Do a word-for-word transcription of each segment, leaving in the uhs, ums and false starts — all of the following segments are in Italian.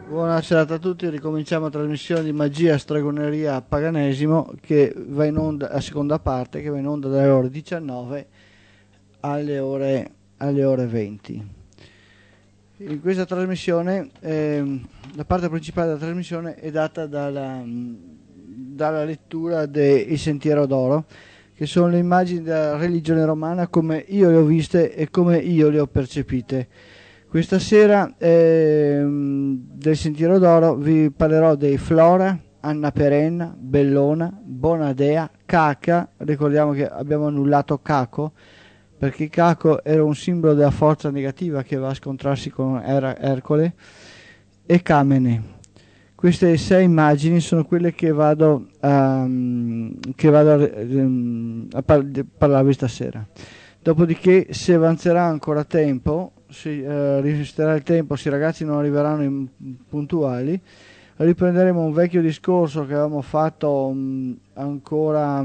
Buona serata a tutti, ricominciamo la trasmissione di Magia, Stregoneria, Paganesimo che va in onda, a seconda parte, che va in onda dalle ore diciannove alle ore, alle ore venti. In questa trasmissione, ehm, la parte principale della trasmissione è data dalla, dalla lettura del Sentiero d'Oro, che sono le immagini della religione romana come io le ho viste e come io le ho percepite. Questa sera ehm, del Sentiero d'Oro vi parlerò dei Flora, Anna Perenna, Bellona, Bonadea, Caca. Ricordiamo che abbiamo annullato Caco perché Caco era un simbolo della forza negativa che va a scontrarsi con er- Ercole, e Camene. Queste sei immagini sono quelle che vado a, che vado a, a par- parlarvi stasera. Dopodiché, se avanzerà ancora tempo, se eh, resisterà il tempo, se i ragazzi non arriveranno in, puntuali, riprenderemo un vecchio discorso che avevamo fatto mh, ancora,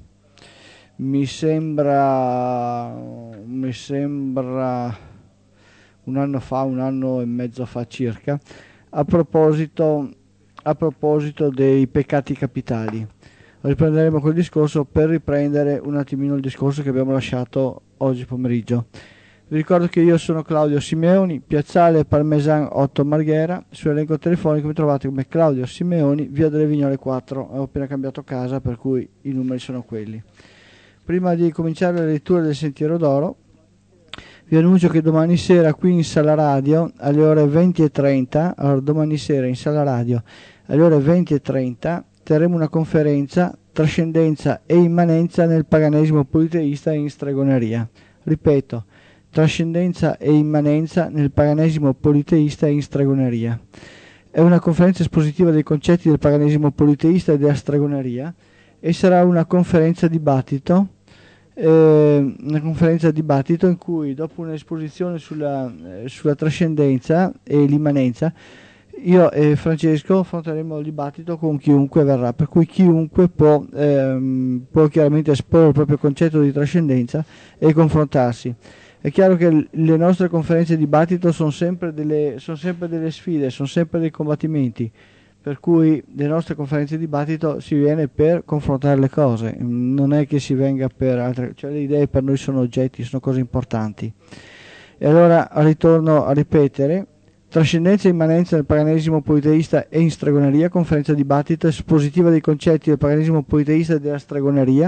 mi sembra, mi sembra un anno fa, un anno e mezzo fa circa, a proposito, a proposito dei peccati capitali. Riprenderemo quel discorso per riprendere un attimino il discorso che abbiamo lasciato oggi pomeriggio. Vi ricordo che io sono Claudio Simeoni, Piazzale Parmesan otto Marghera. Sull'elenco telefonico mi trovate come Claudio Simeoni, via delle Vignole quattro. Ho appena cambiato casa, per cui i numeri sono quelli. Prima di cominciare la lettura del Sentiero d'Oro, vi annuncio che domani sera qui in Sala Radio alle ore venti e trenta, allora domani sera in Sala Radio alle ore venti e trenta terremo una conferenza Trascendenza e immanenza nel paganesimo politeista e in stregoneria. Ripeto, Trascendenza e immanenza nel paganesimo politeista e in stregoneria. È una conferenza espositiva dei concetti del paganesimo politeista e della stregoneria e sarà una conferenza dibattito, eh, una conferenza dibattito in cui, dopo un'esposizione sulla, eh, sulla trascendenza e l'immanenza, io e Francesco affronteremo il dibattito con chiunque verrà, per cui chiunque può, ehm, può chiaramente esporre il proprio concetto di trascendenza e confrontarsi. È chiaro che le nostre conferenze di dibattito sono sempre delle, sono sempre delle sfide, sono sempre dei combattimenti, per cui le nostre conferenze di dibattito si viene per confrontare le cose, non è che si venga per altre, cioè le idee per noi sono oggetti, sono cose importanti. E allora ritorno a ripetere: Trascendenza e immanenza del paganesimo politeista e in stregoneria, conferenza di dibattito espositiva dei concetti del paganesimo politeista e della stregoneria,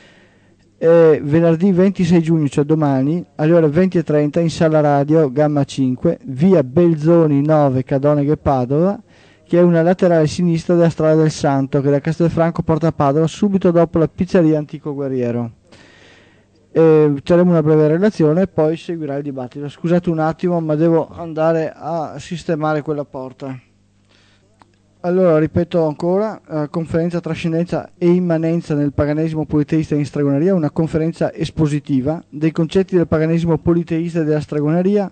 eh, venerdì ventisei giugno, cioè domani, alle ore venti e trenta in Sala Radio Gamma cinque, via Belzoni nove, Cadoneghe Padova, che è una laterale sinistra della strada del Santo, che da Castelfranco porta a Padova, subito dopo la pizzeria Antico Guerriero. Eh, faremo una breve relazione e poi seguirà il dibattito. Scusate un attimo, ma devo andare a sistemare quella porta. Allora, ripeto ancora, eh, conferenza Trascendenza e immanenza nel paganesimo politeista e in stregoneria, una conferenza espositiva dei concetti del paganesimo politeista e della stregoneria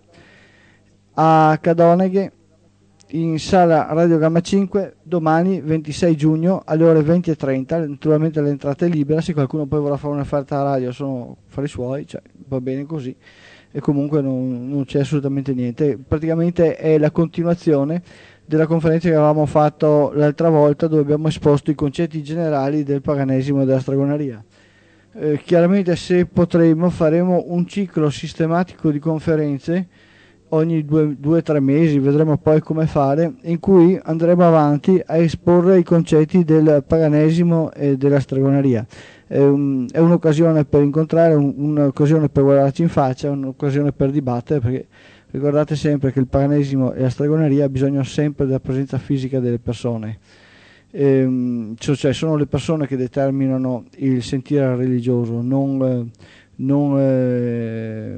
a Cadoneghe in Sala Radio Gamma cinque, domani ventisei giugno alle ore venti e trenta. Naturalmente l'entrata è libera, se qualcuno poi vorrà fare un'offerta alla radio sono affari suoi, cioè, va bene così, e comunque non, non c'è assolutamente niente. Praticamente è la continuazione della conferenza che avevamo fatto l'altra volta, dove abbiamo esposto i concetti generali del paganesimo e della stregoneria. Eh, chiaramente, se potremo, faremo un ciclo sistematico di conferenze ogni due o tre mesi, vedremo poi come fare, in cui andremo avanti a esporre i concetti del paganesimo e della stregoneria. È, un, è un'occasione per incontrare, un, un'occasione per guardarci in faccia, un'occasione per dibattere, perché ricordate sempre che il paganesimo e la stregoneria ha bisogno sempre della presenza fisica delle persone. Ehm, cioè sono le persone che determinano il sentire religioso, non, non, eh,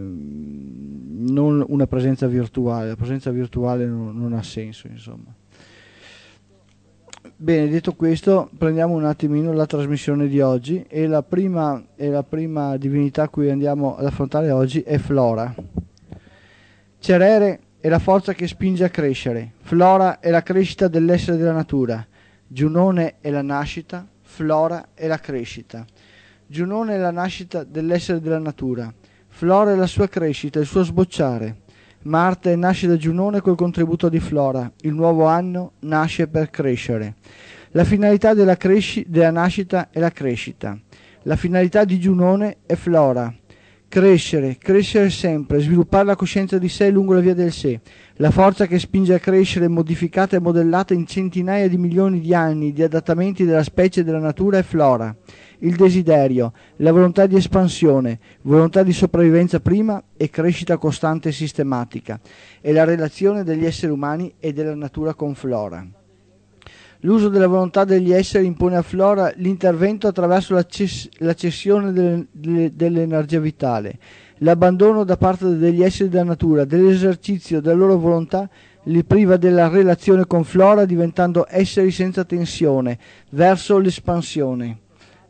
non una presenza virtuale. La presenza virtuale non, non ha senso, insomma. Bene, detto questo, prendiamo un attimino la trasmissione di oggi e la prima, e la prima divinità a cui andiamo ad affrontare oggi è Flora. Cerere è la forza che spinge a crescere, Flora è la crescita dell'essere della natura, Giunone è la nascita, Flora è la crescita. Giunone è la nascita dell'essere della natura, Flora è la sua crescita, il suo sbocciare. Marte nasce da Giunone col contributo di Flora. Il nuovo anno nasce per crescere. La finalità della, cresci- della nascita è la crescita. La finalità di Giunone è Flora. Crescere, crescere sempre, sviluppare la coscienza di sé lungo la via del sé. La forza che spinge a crescere, modificata e modellata in centinaia di milioni di anni di adattamenti della specie e della natura, è Flora. Il desiderio, la volontà di espansione, volontà di sopravvivenza prima e crescita costante e sistematica. È la relazione degli esseri umani e della natura con Flora. L'uso della volontà degli esseri impone a Flora l'intervento attraverso la, ces- la cessione delle, delle, dell'energia vitale, l'abbandono da parte degli esseri della natura, dell'esercizio della loro volontà, li priva della relazione con Flora, diventando esseri senza tensione, verso l'espansione,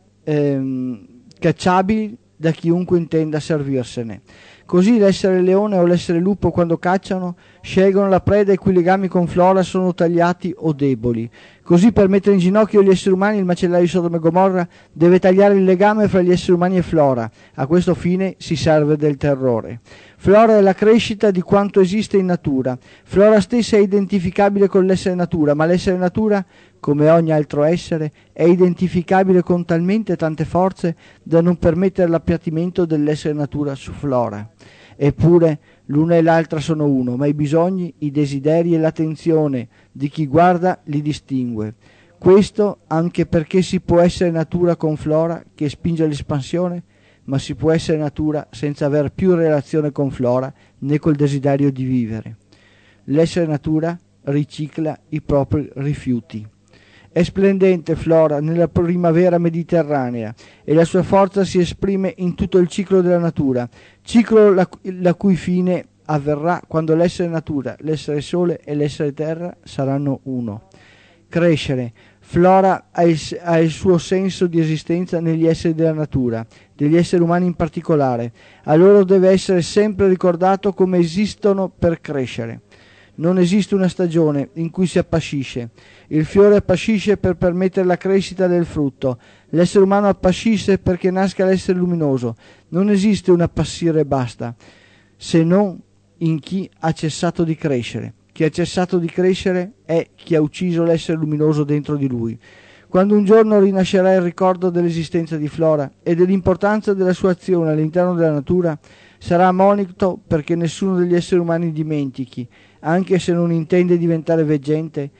ehm, cacciabili da chiunque intenda servirsene. Così l'essere leone o l'essere lupo, quando cacciano, scelgono la preda i cui legami con Flora sono tagliati o deboli. Così, per mettere in ginocchio gli esseri umani, il macellaio di Sodoma e Gomorra deve tagliare il legame fra gli esseri umani e Flora. A questo fine si serve del terrore. Flora è la crescita di quanto esiste in natura. Flora stessa è identificabile con l'essere natura, ma l'essere natura, come ogni altro essere, è identificabile con talmente tante forze da non permettere l'appiattimento dell'essere natura su Flora. Eppure l'una e l'altra sono uno, ma i bisogni, i desideri e l'attenzione di chi guarda li distingue. Questo anche perché si può essere natura con Flora, che spinge all'espansione, ma si può essere natura senza aver più relazione con Flora né col desiderio di vivere. L'essere natura ricicla i propri rifiuti. È splendente Flora nella primavera mediterranea e la sua forza si esprime in tutto il ciclo della natura, ciclo la, la cui fine avverrà quando l'essere natura, l'essere sole e l'essere terra saranno uno. Crescere. Flora ha il, ha il suo senso di esistenza negli esseri della natura, degli esseri umani in particolare. A loro deve essere sempre ricordato come esistono per crescere. Non esiste una stagione in cui si appascisce. Il fiore appascisce per permettere la crescita del frutto. L'essere umano appascisce perché nasca l'essere luminoso. Non esiste un appassire e basta, se non in chi ha cessato di crescere. Chi ha cessato di crescere è chi ha ucciso l'essere luminoso dentro di lui. Quando un giorno rinascerà il ricordo dell'esistenza di Flora e dell'importanza della sua azione all'interno della natura, sarà monito perché nessuno degli esseri umani dimentichi, anche se non intende diventare veggente,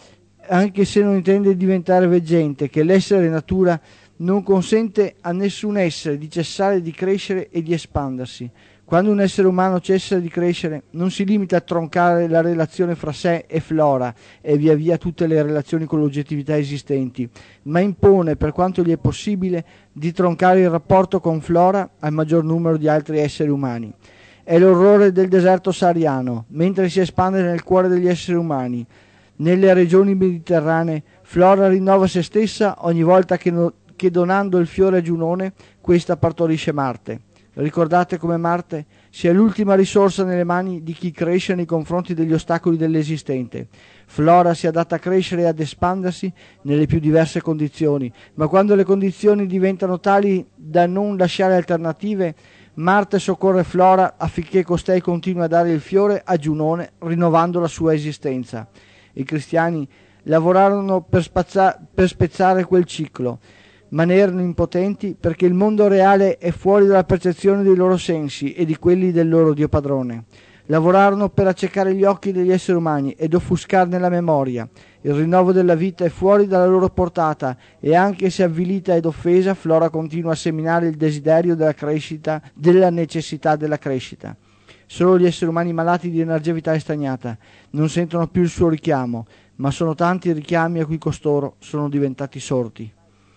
anche se non intende diventare veggente, che l'essere natura non consente a nessun essere di cessare di crescere e di espandersi. Quando un essere umano cessa di crescere, non si limita a troncare la relazione fra sé e Flora e via via tutte le relazioni con l'oggettività esistenti, ma impone, per quanto gli è possibile, di troncare il rapporto con Flora al maggior numero di altri esseri umani. È l'orrore del deserto sahariano, mentre si espande nel cuore degli esseri umani. Nelle regioni mediterranee, Flora rinnova se stessa ogni volta che, no, che donando il fiore a Giunone, questa partorisce Marte. Ricordate come Marte sia l'ultima risorsa nelle mani di chi cresce nei confronti degli ostacoli dell'esistente. Flora si adatta a crescere e ad espandersi nelle più diverse condizioni, ma quando le condizioni diventano tali da non lasciare alternative, Marte soccorre Flora affinché costei continui a dare il fiore a Giunone, rinnovando la sua esistenza. I cristiani lavorarono per, spazza- per spezzare quel ciclo, ma ne erano impotenti perché il mondo reale è fuori dalla percezione dei loro sensi e di quelli del loro Dio padrone. Lavorarono per accecare gli occhi degli esseri umani ed offuscarne la memoria. Il rinnovo della vita è fuori dalla loro portata e anche se avvilita ed offesa, Flora continua a seminare il desiderio della crescita, della necessità della crescita. Solo gli esseri umani malati di energia vitale stagnata non sentono più il suo richiamo, ma sono tanti i richiami a cui costoro sono diventati sordi.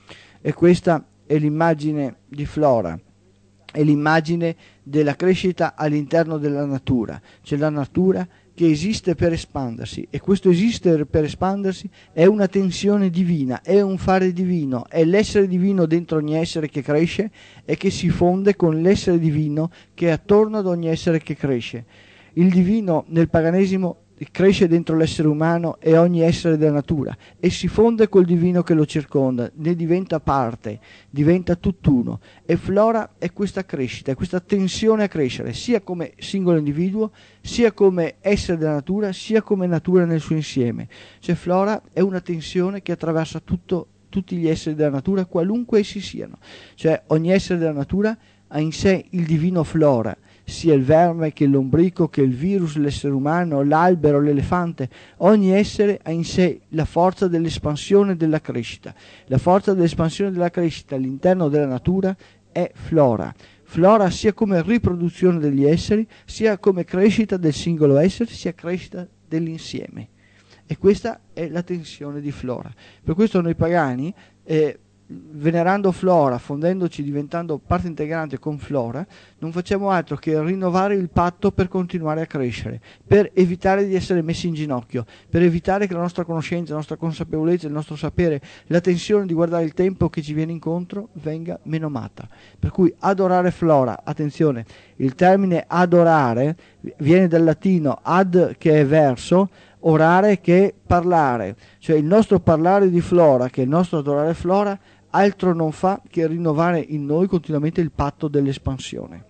E questa è l'immagine di Flora, è l'immagine della crescita all'interno della natura. C'è la natura che esiste per espandersi e questo esistere per espandersi è una tensione divina, è un fare divino, è l'essere divino dentro ogni essere che cresce e che si fonde con l'essere divino che è attorno ad ogni essere che cresce. Il divino nel paganesimo cresce dentro l'essere umano e ogni essere della natura e si fonde col divino che lo circonda, ne diventa parte, diventa tutt'uno. E flora è questa crescita, è questa tensione a crescere, sia come singolo individuo, sia come essere della natura, sia come natura nel suo insieme. Cioè flora è una tensione che attraversa tutto, tutti gli esseri della natura, qualunque essi siano. Cioè ogni essere della natura ha in sé il divino flora, sia il verme che il lombrico, che il virus, l'essere umano, l'albero, l'elefante. Ogni essere ha in sé la forza dell'espansione e della crescita. La forza dell'espansione e della crescita all'interno della natura è flora. Flora sia come riproduzione degli esseri, sia come crescita del singolo essere, sia crescita dell'insieme. E questa è la tensione di flora. Per questo noi pagani, eh, venerando flora, fondendoci, diventando parte integrante con flora, non facciamo altro che rinnovare il patto per continuare a crescere, per evitare di essere messi in ginocchio, per evitare che la nostra conoscenza, la nostra consapevolezza, il nostro sapere, la tensione di guardare il tempo che ci viene incontro venga menomata. Per cui adorare flora, attenzione, il termine adorare viene dal latino ad, che è verso, orare che è parlare, cioè il nostro parlare di flora, che è il nostro adorare flora, altro non fa che rinnovare in noi continuamente il patto dell'espansione.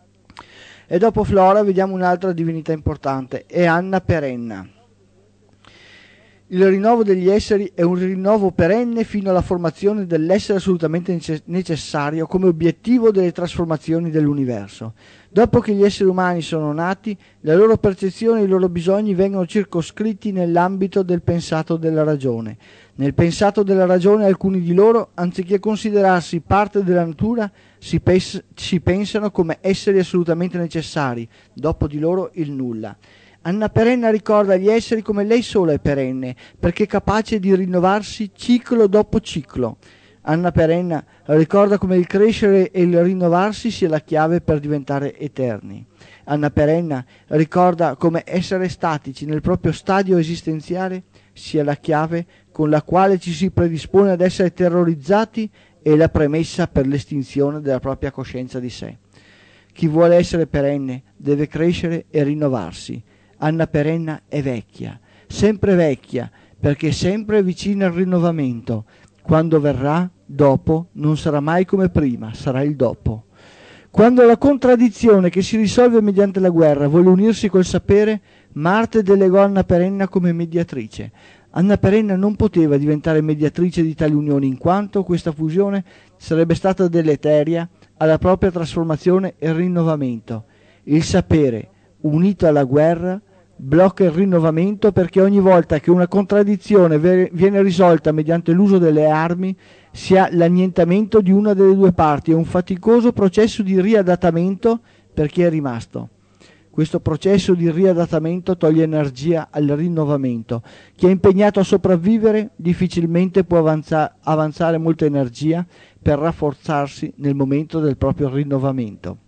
E dopo flora vediamo un'altra divinità importante, è Anna Perenna. Il rinnovo degli esseri è un rinnovo perenne fino alla formazione dell'essere assolutamente necessario come obiettivo delle trasformazioni dell'universo. Dopo che gli esseri umani sono nati, la loro percezione e i loro bisogni vengono circoscritti nell'ambito del pensato della ragione. Nel pensato della ragione alcuni di loro, anziché considerarsi parte della natura, si, pes- si pensano come esseri assolutamente necessari, dopo di loro il nulla. Anna Perenna ricorda gli esseri come lei sola è perenne, perché è capace di rinnovarsi ciclo dopo ciclo. Anna Perenna ricorda come il crescere e il rinnovarsi sia la chiave per diventare eterni. Anna Perenna ricorda come essere statici nel proprio stadio esistenziale sia la chiave con la quale ci si predispone ad essere terrorizzati e la premessa per l'estinzione della propria coscienza di sé. Chi vuole essere perenne deve crescere e rinnovarsi. Anna Perenna è vecchia, sempre vecchia, perché sempre vicina al rinnovamento. Quando verrà, dopo, non sarà mai come prima, sarà il dopo. Quando la contraddizione che si risolve mediante la guerra vuole unirsi col sapere, Marte delegò Anna Perenna come mediatrice. Anna Perenna non poteva diventare mediatrice di tali unioni, in quanto questa fusione sarebbe stata deleteria alla propria trasformazione e rinnovamento. Il sapere, unito alla guerra, blocca il rinnovamento, perché ogni volta che una contraddizione viene risolta mediante l'uso delle armi si ha l'annientamento di una delle due parti e un faticoso processo di riadattamento per chi è rimasto. Questo processo di riadattamento toglie energia al rinnovamento. Chi è impegnato a sopravvivere difficilmente può avanza- avanzare molta energia per rafforzarsi nel momento del proprio rinnovamento.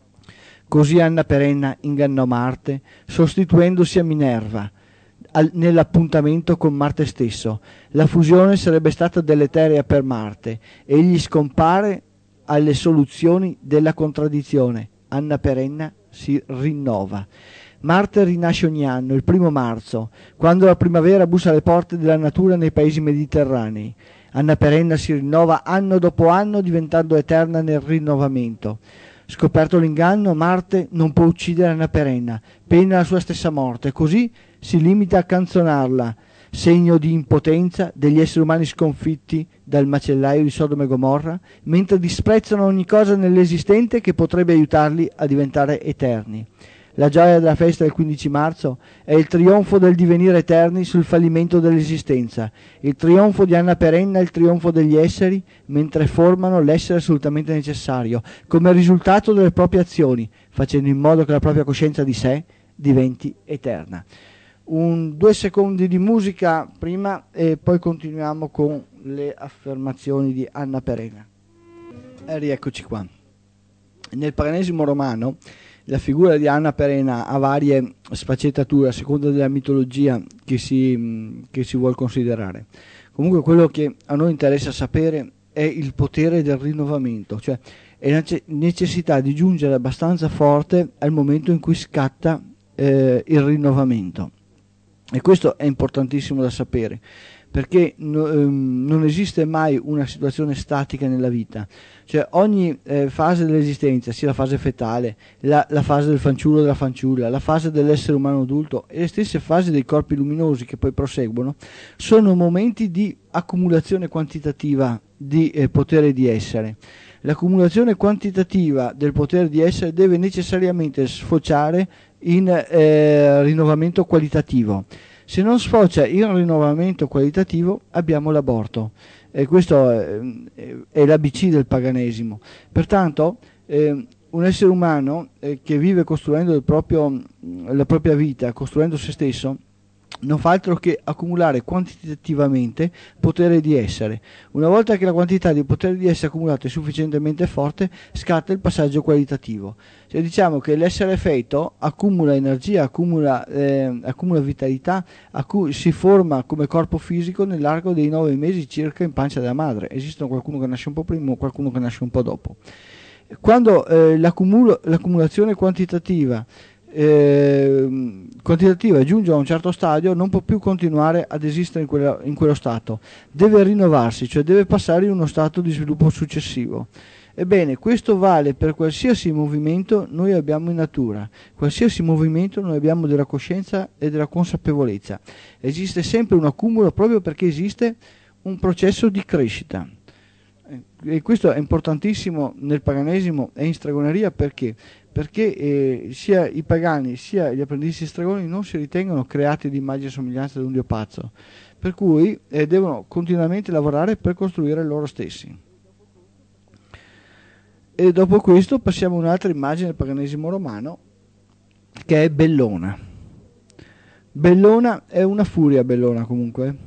Così Anna Perenna ingannò Marte, sostituendosi a Minerva al, nell'appuntamento con Marte stesso. La fusione sarebbe stata deleteria per Marte. Egli scompare alle soluzioni della contraddizione. Anna Perenna si rinnova. Marte rinasce ogni anno, il primo marzo, quando la primavera bussa alle porte della natura nei paesi mediterranei. Anna Perenna si rinnova anno dopo anno, diventando eterna nel rinnovamento. Scoperto l'inganno, Marte non può uccidere Anna Perenna, pena la sua stessa morte, così si limita a canzonarla, segno di impotenza degli esseri umani sconfitti dal macellaio di Sodoma e Gomorra, mentre disprezzano ogni cosa nell'esistente che potrebbe aiutarli a diventare eterni. La gioia della festa del quindici marzo è il trionfo del divenire eterni sul fallimento dell'esistenza. Il trionfo di Anna Perenna è il trionfo degli esseri, mentre formano l'essere assolutamente necessario, come risultato delle proprie azioni, facendo in modo che la propria coscienza di sé diventi eterna. Un, due secondi di musica prima e poi continuiamo con le affermazioni di Anna Perenna. E rieccoci qua. Nel paganesimo romano la figura di Anna Perenna ha varie sfaccettature a seconda della mitologia che si, che si vuol considerare. Comunque quello che a noi interessa sapere è il potere del rinnovamento, cioè è la necessità di giungere abbastanza forte al momento in cui scatta eh, il rinnovamento. E questo è importantissimo da sapere, perché no, ehm, non esiste mai una situazione statica nella vita, cioè ogni eh, fase dell'esistenza, sia la fase fetale, la, la fase del fanciullo o della fanciulla, la fase dell'essere umano adulto e le stesse fasi dei corpi luminosi che poi proseguono, sono momenti di accumulazione quantitativa di eh, potere di essere. L'accumulazione quantitativa del potere di essere deve necessariamente sfociare in eh, rinnovamento qualitativo. Se non sfocia in rinnovamento qualitativo abbiamo l'aborto, e questo è, è l'A B C del paganesimo. Pertanto eh, un essere umano eh, che vive costruendo il proprio, la propria vita, costruendo se stesso, non fa altro che accumulare quantitativamente potere di essere. Una volta che la quantità di potere di essere accumulato è sufficientemente forte, scatta il passaggio qualitativo. Cioè, diciamo che l'essere feto accumula energia, accumula, eh, accumula vitalità, accu- si forma come corpo fisico nell'arco dei nove mesi circa in pancia della madre. Esistono qualcuno che nasce un po' prima o qualcuno che nasce un po' dopo. Quando eh, l'accumulazione quantitativa Eh, quantitativa giunge a un certo stadio, non può più continuare ad esistere in, quella, in quello stato, deve rinnovarsi, cioè deve passare in uno stato di sviluppo successivo. Ebbene, questo vale per qualsiasi movimento noi abbiamo in natura, qualsiasi movimento noi abbiamo della coscienza e della consapevolezza. Esiste sempre un accumulo proprio perché esiste un processo di crescita. E questo è importantissimo nel paganesimo e in stregoneria perché? Perché eh, sia i pagani sia gli apprendisti stregoni non si ritengono creati di immagine e somiglianza di un dio pazzo, per cui eh, devono continuamente lavorare per costruire loro stessi. E dopo questo passiamo a un'altra immagine del paganesimo romano, che è Bellona. Bellona è una furia, Bellona comunque.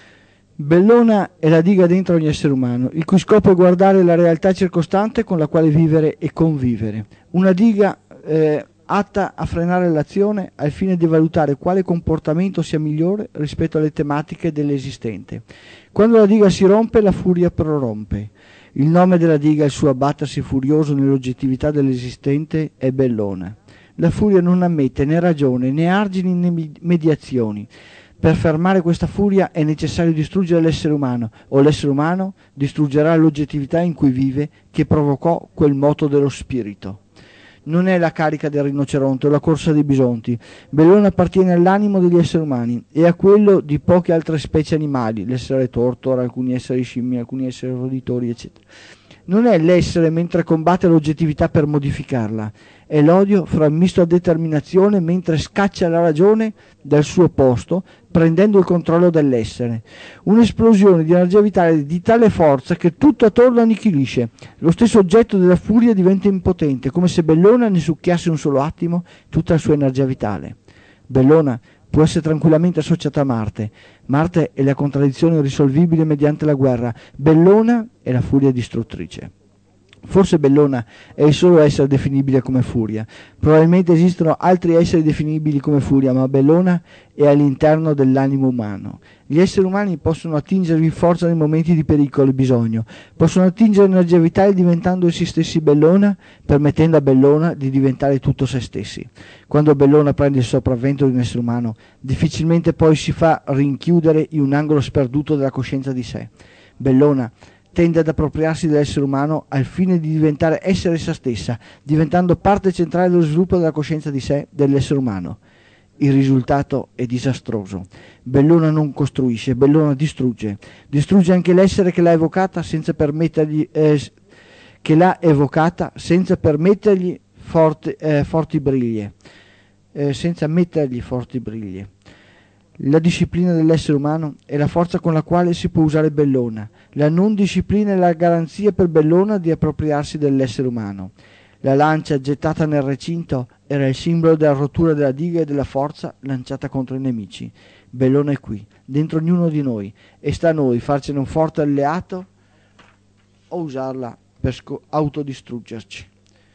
Bellona è la diga dentro ogni essere umano, il cui scopo è guardare la realtà circostante con la quale vivere e convivere. Una diga eh, atta a frenare l'azione al fine di valutare quale comportamento sia migliore rispetto alle tematiche dell'esistente. Quando la diga si rompe, la furia prorompe. Il nome della diga, il suo abbattersi furioso nell'oggettività dell'esistente, è Bellona. La furia non ammette né ragione, né argini, né mediazioni. Per fermare questa furia è necessario distruggere l'essere umano, o l'essere umano distruggerà l'oggettività in cui vive, che provocò quel moto dello spirito. Non è la carica del rinoceronte o la corsa dei bisonti. Bellona appartiene all'animo degli esseri umani e a quello di poche altre specie animali, l'essere tortora, alcuni esseri scimmie, alcuni esseri roditori, eccetera. Non è l'essere mentre combatte l'oggettività per modificarla, è l'odio frammisto a determinazione mentre scaccia la ragione dal suo posto, prendendo il controllo dell'essere. Un'esplosione di energia vitale di tale forza che tutto attorno annichilisce. Lo stesso oggetto della furia diventa impotente, come se Bellona ne succhiasse un solo attimo tutta la sua energia vitale. Bellona può essere tranquillamente associata a Marte. Marte è la contraddizione irrisolvibile mediante la guerra. Bellona è la furia distruttrice. Forse Bellona è il solo essere definibile come furia. Probabilmente esistono altri esseri definibili come furia, ma Bellona è all'interno dell'animo umano. Gli esseri umani possono attingervi forza nei momenti di pericolo e bisogno, possono attingere energia vitale diventando essi stessi Bellona, permettendo a Bellona di diventare tutto se stessi. Quando Bellona prende il sopravvento di un essere umano, difficilmente poi si fa rinchiudere in un angolo sperduto della coscienza di sé. Bellona tende ad appropriarsi dell'essere umano al fine di diventare essere essa stessa, diventando parte centrale dello sviluppo della coscienza di sé dell'essere umano. Il risultato è disastroso. Bellona non costruisce, Bellona distrugge. Distrugge anche l'essere che l'ha evocata senza permettergli, eh, che l'ha evocata senza permettergli forti, eh, forti briglie, eh, senza mettergli forti briglie. La disciplina dell'essere umano è la forza con la quale si può usare Bellona. La non disciplina è la garanzia per Bellona di appropriarsi dell'essere umano. La lancia gettata nel recinto era il simbolo della rottura della diga e della forza lanciata contro i nemici. Bellona è qui, dentro ognuno di noi, e sta a noi farcene un forte alleato o usarla per sco- autodistruggerci.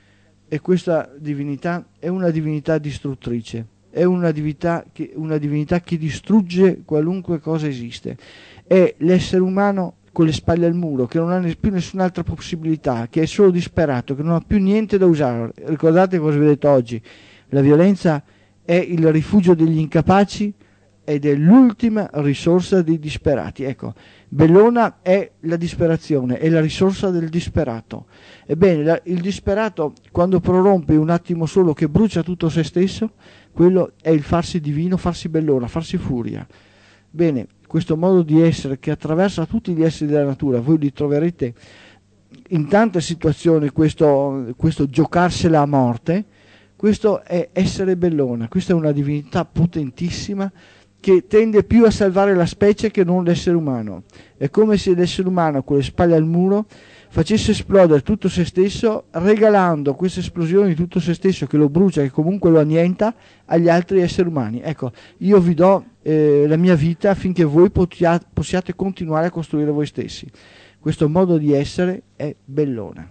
E questa divinità è una divinità distruttrice. È una divinità, che, una divinità che distrugge qualunque cosa esiste. È l'essere umano con le spalle al muro, che non ha più nessun'altra possibilità, che è solo disperato, che non ha più niente da usare. Ricordate cosa vi ho detto oggi: la violenza è il rifugio degli incapaci ed è l'ultima risorsa dei disperati. Ecco, Bellona è la disperazione, è la risorsa del disperato. Ebbene, la, il disperato, quando prorompe un attimo solo che brucia tutto se stesso, quello è il farsi divino, farsi Bellona, farsi furia. Bene, questo modo di essere che attraversa tutti gli esseri della natura, voi li troverete in tante situazioni, questo, questo giocarsela a morte. Questo è essere Bellona, questa è una divinità potentissima che tende più a salvare la specie che non l'essere umano. È come se l'essere umano con le spalle al muro facesse esplodere tutto se stesso, regalando questa esplosione di tutto se stesso che lo brucia, che comunque lo annienta, agli altri esseri umani. Ecco, io vi do eh, la mia vita affinché voi potia, possiate continuare a costruire voi stessi. Questo modo di essere è Bellona.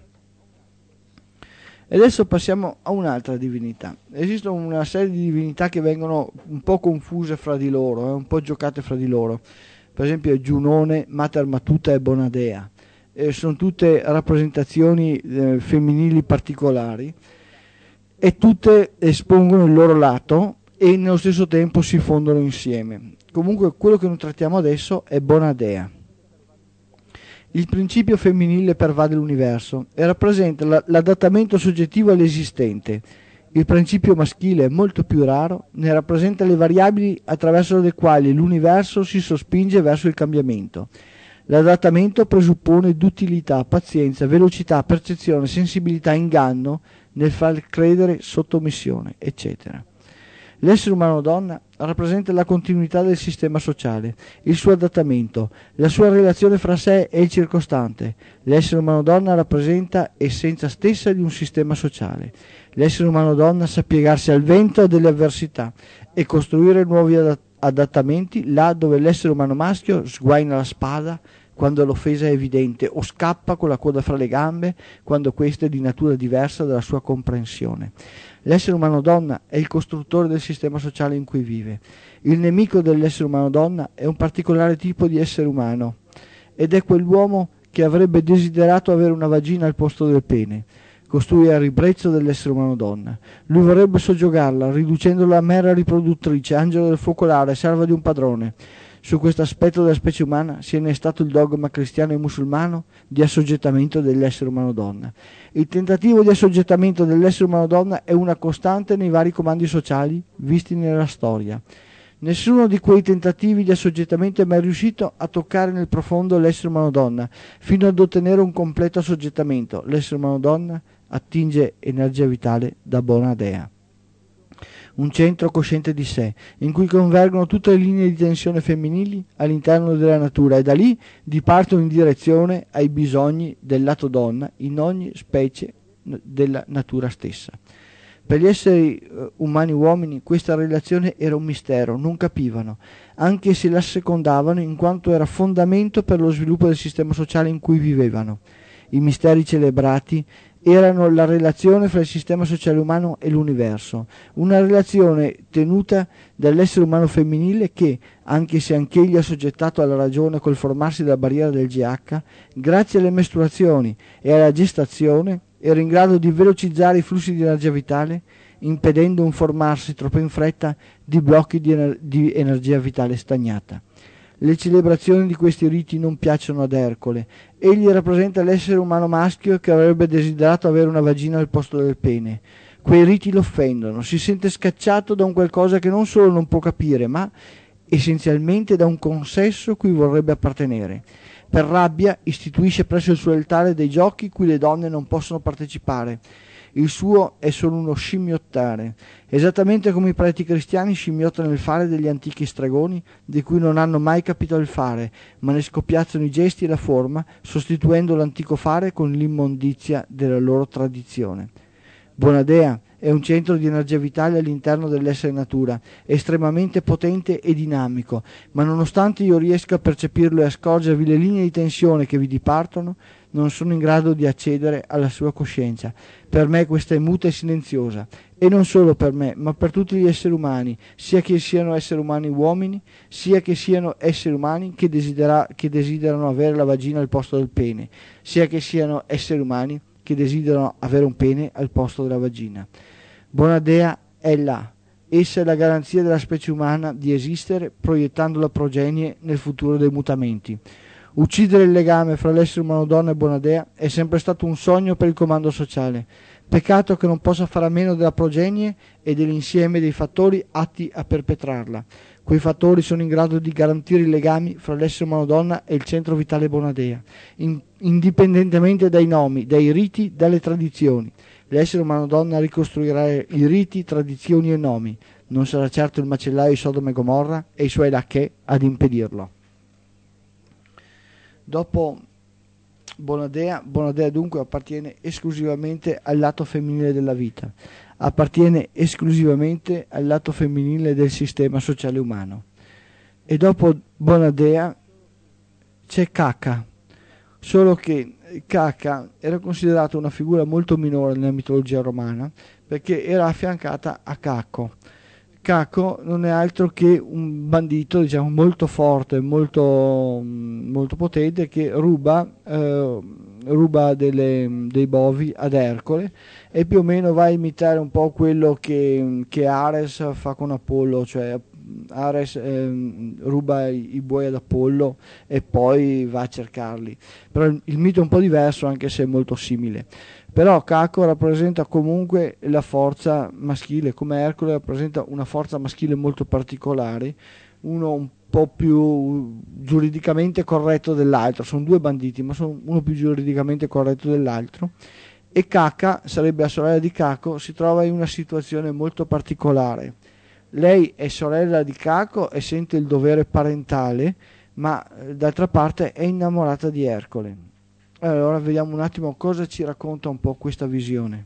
E adesso passiamo a un'altra divinità. Esistono una serie di divinità che vengono un po' confuse fra di loro, eh, un po' giocate fra di loro. Per esempio Giunone, Mater Matuta e Bonadea. Eh, sono tutte rappresentazioni eh, femminili particolari e tutte espongono il loro lato e nello stesso tempo si fondono insieme. Comunque quello che noi trattiamo adesso è Bonadea. Il principio femminile pervade l'universo e rappresenta la, l'adattamento soggettivo all'esistente. Il principio maschile è molto più raro, ne rappresenta le variabili attraverso le quali l'universo si sospinge verso il cambiamento. L'adattamento presuppone duttilità, pazienza, velocità, percezione, sensibilità, inganno nel far credere sottomissione, eccetera. L'essere umano donna rappresenta la continuità del sistema sociale, il suo adattamento, la sua relazione fra sé e il circostante. L'essere umano donna rappresenta essenza stessa di un sistema sociale. L'essere umano donna sa piegarsi al vento delle avversità e costruire nuovi adat- adattamenti là dove l'essere umano maschio sguaina la spada quando l'offesa è evidente o scappa con la coda fra le gambe quando questa è di natura diversa dalla sua comprensione. L'essere umano donna è il costruttore del sistema sociale in cui vive. Il nemico dell'essere umano donna è un particolare tipo di essere umano ed è quell'uomo che avrebbe desiderato avere una vagina al posto del pene. Costui è il ribrezzo dell'essere umano donna. Lui vorrebbe soggiogarla, riducendola a mera riproduttrice, angelo del focolare, serva di un padrone. Su questo aspetto della specie umana si è innestato il dogma cristiano e musulmano di assoggettamento dell'essere umano donna. Il tentativo di assoggettamento dell'essere umano donna è una costante nei vari comandi sociali visti nella storia. Nessuno di quei tentativi di assoggettamento è mai riuscito a toccare nel profondo l'essere umano donna, fino ad ottenere un completo assoggettamento. L'essere umano donna attinge energia vitale da Bonadea, un centro cosciente di sé, in cui convergono tutte le linee di tensione femminili all'interno della natura e da lì dipartono in direzione ai bisogni del lato donna in ogni specie della natura stessa. Per gli esseri uh, umani uomini questa relazione era un mistero, non capivano, anche se la secondavano in quanto era fondamento per lo sviluppo del sistema sociale in cui vivevano. I misteri celebrati erano la relazione fra il sistema sociale umano e l'universo, una relazione tenuta dall'essere umano femminile che, anche se anch'egli assoggettato alla ragione col formarsi della barriera del G H, grazie alle mestruazioni e alla gestazione, era in grado di velocizzare i flussi di energia vitale, impedendo un formarsi troppo in fretta di blocchi di, ener- di energia vitale stagnata. Le celebrazioni di questi riti non piacciono ad Ercole. Egli rappresenta l'essere umano maschio che avrebbe desiderato avere una vagina al posto del pene. Quei riti lo offendono, si sente scacciato da un qualcosa che non solo non può capire, ma essenzialmente da un consesso cui vorrebbe appartenere. Per rabbia istituisce presso il suo altare dei giochi cui le donne non possono partecipare. Il suo è solo uno scimmiottare, esattamente come i preti cristiani scimmiottano il fare degli antichi stregoni, di cui non hanno mai capito il fare, ma ne scoppiazzano i gesti e la forma, sostituendo l'antico fare con l'immondizia della loro tradizione. Bonadea è un centro di energia vitale all'interno dell'essere natura, estremamente potente e dinamico, ma nonostante io riesca a percepirlo e a scorgervi le linee di tensione che vi dipartono, non sono in grado di accedere alla sua coscienza. Per me questa è muta e silenziosa, e non solo per me, ma per tutti gli esseri umani, sia che siano esseri umani uomini, sia che siano esseri umani che, desidera, che desiderano avere la vagina al posto del pene, sia che siano esseri umani che desiderano avere un pene al posto della vagina. Bonadea è là, Essa è la garanzia della specie umana di esistere, proiettando la progenie nel futuro dei mutamenti. Uccidere il legame fra l'essere umano donna e Bonadea è sempre stato un sogno per il comando sociale. Peccato che non possa fare a meno della progenie e dell'insieme dei fattori atti a perpetrarla. Quei fattori sono in grado di garantire i legami fra l'essere umano donna e il centro vitale Bonadea, in, indipendentemente dai nomi, dai riti, dalle tradizioni. L'essere umano donna ricostruirà i riti, tradizioni e nomi. Non sarà certo il macellaio di Sodoma e Gomorra e i suoi lacchè ad impedirlo. Dopo Bonadea, Bonadea dunque appartiene esclusivamente al lato femminile della vita, appartiene esclusivamente al lato femminile del sistema sociale umano. E dopo Bonadea c'è Caca, solo che Caca era considerata una figura molto minore nella mitologia romana perché era affiancata a Caco. Caco non è altro che un bandito, diciamo, molto forte, molto, molto potente, che ruba, eh, ruba delle, dei bovi ad Ercole e più o meno va a imitare un po' quello che, che Ares fa con Apollo, cioè Ares eh, ruba i, i buoi ad Apollo e poi va a cercarli. Però il, il mito è un po' diverso, anche se è molto simile. Però Caco rappresenta comunque la forza maschile, come Ercole rappresenta una forza maschile molto particolare, uno un po' più giuridicamente corretto dell'altro. Sono due banditi, ma sono uno più giuridicamente corretto dell'altro. E Caca, sarebbe la sorella di Caco, si trova in una situazione molto particolare. Lei è sorella di Caco e sente il dovere parentale, ma d'altra parte è innamorata di Ercole. Allora vediamo un attimo cosa ci racconta un po' questa visione.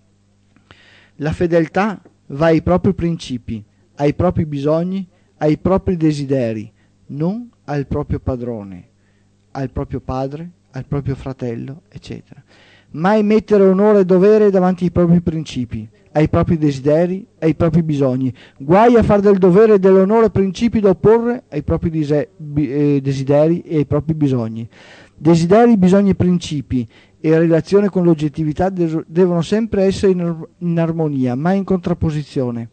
La fedeltà va ai propri principi, ai propri bisogni, ai propri desideri, non al proprio padrone, al proprio padre, al proprio fratello, eccetera. Mai mettere onore e dovere davanti ai propri principi, ai propri desideri, ai propri bisogni. Guai a far del dovere e dell'onore principi da opporre ai propri dise- eh, desideri e ai propri bisogni. Desideri, bisogni e principi e relazione con l'oggettività de- devono sempre essere in, in armonia, mai in contrapposizione.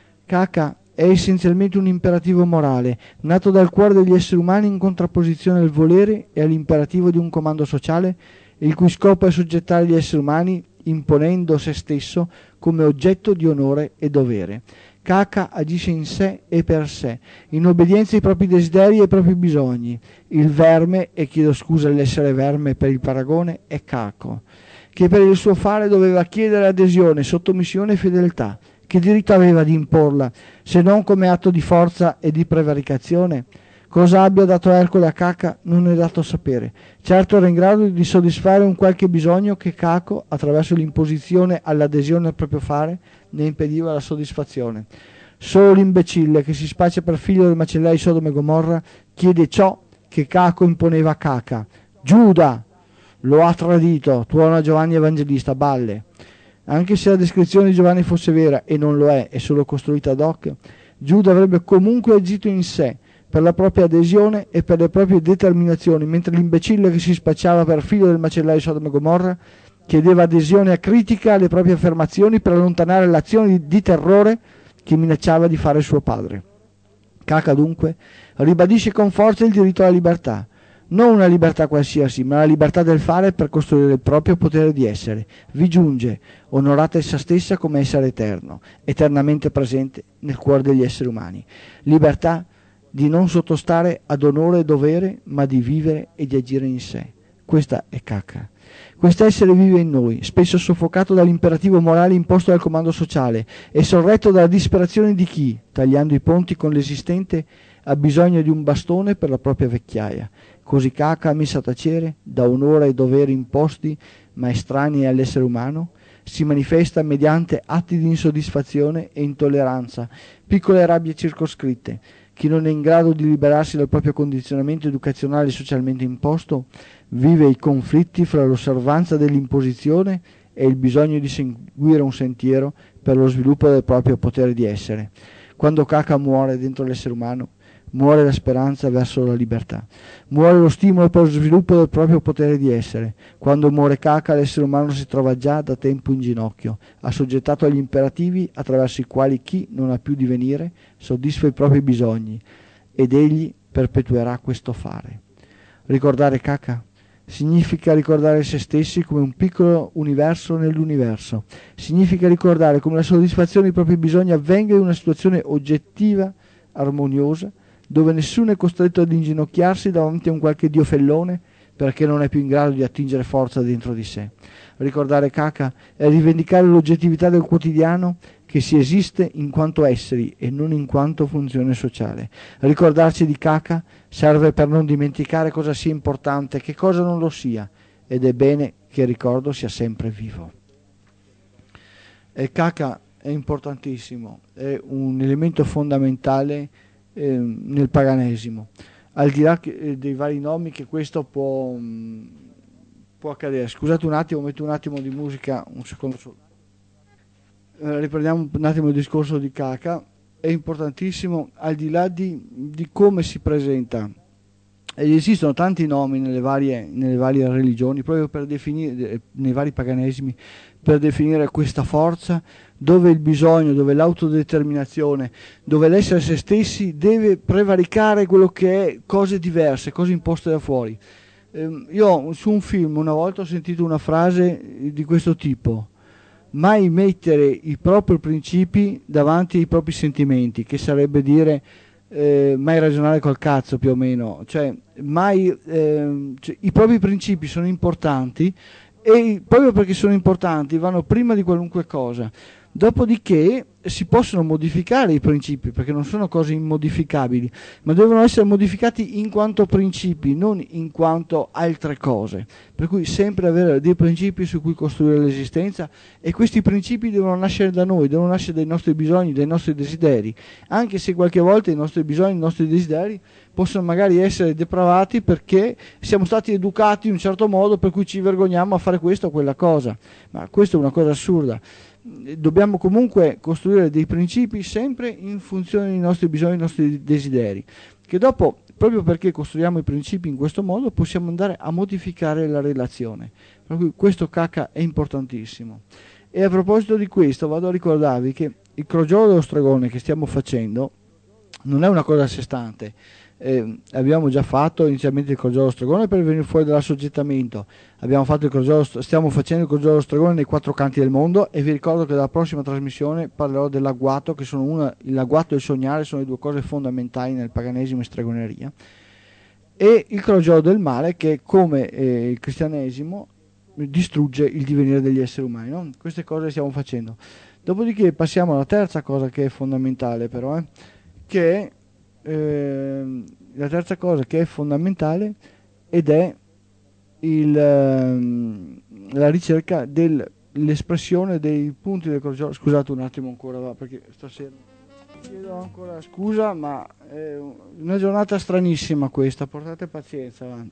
Caca è essenzialmente un imperativo morale, nato dal cuore degli esseri umani in contrapposizione al volere e all'imperativo di un comando sociale, il cui scopo è soggettare gli esseri umani imponendo se stesso come oggetto di onore e dovere. Caca agisce in sé e per sé, in obbedienza ai propri desideri e ai propri bisogni. Il verme, e chiedo scusa all'essere verme per il paragone, è Caco, che per il suo fare doveva chiedere adesione, sottomissione e fedeltà. Che diritto aveva di imporla, se non come atto di forza e di prevaricazione? Cosa abbia dato Ercole a Caca non è dato sapere. Certo era in grado di soddisfare un qualche bisogno che Caco, attraverso l'imposizione all'adesione al proprio fare, ne impediva la soddisfazione. Solo l'imbecille che si spaccia per figlio del macellaio di Sodoma e Gomorra chiede ciò che Caco imponeva a Caca. Giuda lo ha tradito, tuona Giovanni Evangelista, balle. Anche se la descrizione di Giovanni fosse vera, e non lo è, è solo costruita ad hoc, Giuda avrebbe comunque agito in sé, per la propria adesione e per le proprie determinazioni, mentre l'imbecille che si spacciava per figlio del macellaio di Sodoma e Gomorra chiedeva adesione acritica alle proprie affermazioni per allontanare l'azione di, di terrore che minacciava di fare suo padre. Caca dunque ribadisce con forza il diritto alla libertà, non una libertà qualsiasi, ma la libertà del fare per costruire il proprio potere di essere. Vi giunge, onorata essa stessa come essere eterno, eternamente presente nel cuore degli esseri umani. Libertà di non sottostare ad onore e dovere, ma di vivere e di agire in sé. Questa è Caca. Quest'essere vive in noi, spesso soffocato dall'imperativo morale imposto dal comando sociale e sorretto dalla disperazione di chi, tagliando i ponti con l'esistente, ha bisogno di un bastone per la propria vecchiaia. Così Caca, messa a tacere, da onore e doveri imposti, ma estranei all'essere umano, si manifesta mediante atti di insoddisfazione e intolleranza, piccole rabbie circoscritte. Chi non è in grado di liberarsi dal proprio condizionamento educazionale socialmente imposto, vive i conflitti fra l'osservanza dell'imposizione e il bisogno di seguire un sentiero per lo sviluppo del proprio potere di essere. Quando Caca muore dentro l'essere umano, muore la speranza verso la libertà, muore lo stimolo per lo sviluppo del proprio potere di essere. Quando muore Kaka, l'essere umano si trova già da tempo in ginocchio, assoggettato agli imperativi attraverso i quali chi non ha più divenire soddisfa i propri bisogni, ed egli perpetuerà questo fare. Ricordare Kaka significa ricordare se stessi come un piccolo universo nell'universo, significa ricordare come la soddisfazione dei propri bisogni avvenga in una situazione oggettiva, armoniosa, dove nessuno è costretto ad inginocchiarsi davanti a un qualche dio fellone perché non è più in grado di attingere forza dentro di sé. Ricordare Kaka è rivendicare l'oggettività del quotidiano, che si esiste in quanto esseri e non in quanto funzione sociale. Ricordarci di Kaka serve per non dimenticare cosa sia importante e che cosa non lo sia, ed è bene che il ricordo sia sempre vivo. E Kaka è importantissimo, è un elemento fondamentale eh, nel paganesimo, al di là che, eh, dei vari nomi che questo può, mh, può accadere. Scusate un attimo, metto un attimo di musica, un secondo solo. Eh, riprendiamo un attimo il discorso di Kaka. È importantissimo, al di là di, di come si presenta. Ed esistono tanti nomi nelle varie, nelle varie religioni, proprio per definire, nei vari paganesimi, per definire questa forza, dove il bisogno, dove l'autodeterminazione, dove l'essere se stessi deve prevaricare quello che è cose diverse, cose imposte da fuori. Eh, io su un film una volta ho sentito una frase di questo tipo: mai mettere i propri principi davanti ai propri sentimenti, che sarebbe dire eh, mai ragionare col cazzo, più o meno, cioè mai eh, cioè, i propri principi sono importanti, e proprio perché sono importanti vanno prima di qualunque cosa. Dopodiché si possono modificare i principi, perché non sono cose immodificabili, ma devono essere modificati in quanto principi, non in quanto altre cose. Per cui sempre avere dei principi su cui costruire l'esistenza, e questi principi devono nascere da noi, devono nascere dai nostri bisogni, dai nostri desideri, anche se qualche volta i nostri bisogni, i nostri desideri possono magari essere depravati perché siamo stati educati in un certo modo per cui ci vergogniamo a fare questa o quella cosa, ma questa è una cosa assurda. Dobbiamo comunque costruire dei principi sempre in funzione dei nostri bisogni, dei nostri desideri, che dopo, proprio perché costruiamo i principi in questo modo, possiamo andare a modificare la relazione. Per cui questo Kaka è importantissimo. E a proposito di questo vado a ricordarvi che il crogiolo dello stregone che stiamo facendo non è una cosa a sé stante. Eh, abbiamo già fatto inizialmente il crogiolo dello stregone per venire fuori dall'assoggettamento, abbiamo fatto il crogiolo, stiamo facendo il crogiolo dello stregone nei quattro canti del mondo, e vi ricordo che dalla prossima trasmissione parlerò dell'agguato, che sono una, l'agguato e il sognare sono le due cose fondamentali nel paganesimo e stregoneria, e il crogiolo del male, che come eh, il cristianesimo distrugge il divenire degli esseri umani, no? Queste cose stiamo facendo. Dopodiché passiamo alla terza cosa che è fondamentale, però eh, che è Eh, la terza cosa che è fondamentale, ed è il, ehm, la ricerca dell'espressione dei punti del crogiolo. Scusate un attimo ancora, va, perché stasera chiedo ancora scusa, ma è una giornata stranissima questa, portate pazienza. Va.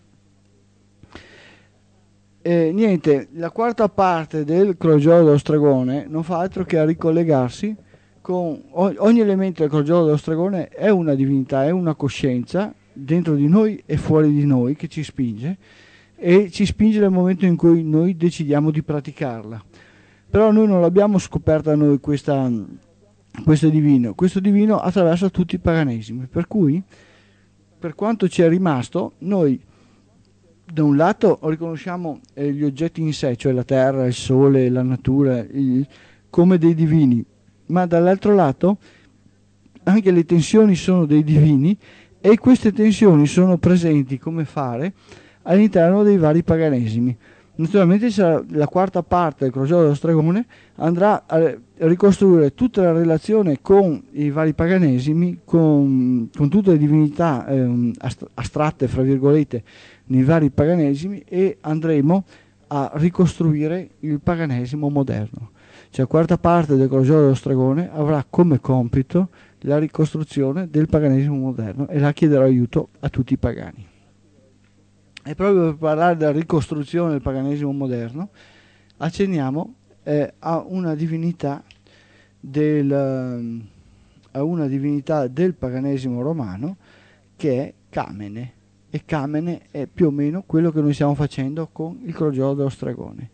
E niente, la quarta parte del crogiolo dello stregone non fa altro che a ricollegarsi con ogni elemento del crogiolo dello stregone. È una divinità, è una coscienza dentro di noi e fuori di noi che ci spinge, e ci spinge nel momento in cui noi decidiamo di praticarla. Però noi non l'abbiamo scoperta noi questa, questo divino, questo divino attraverso tutti i paganesimi, per cui per quanto ci è rimasto, noi da un lato riconosciamo eh, gli oggetti in sé, cioè la terra, il sole, la natura, il, come dei divini, ma dall'altro lato anche le tensioni sono dei divini, e queste tensioni sono presenti come fare all'interno dei vari paganesimi. Naturalmente sarà la quarta parte del crogiolo dello stregone, andrà a ricostruire tutta la relazione con i vari paganesimi, con, con tutte le divinità eh, astratte, fra virgolette, nei vari paganesimi, e andremo a ricostruire il paganesimo moderno. Cioè, la quarta parte del crogiolo dello stregone avrà come compito la ricostruzione del paganesimo moderno, e là chiederò aiuto a tutti i pagani. E proprio per parlare della ricostruzione del paganesimo moderno, accenniamo eh, a una divinità del, a una divinità del paganesimo romano, che è Camene, e Camene è più o meno quello che noi stiamo facendo con il crogiolo dello stregone.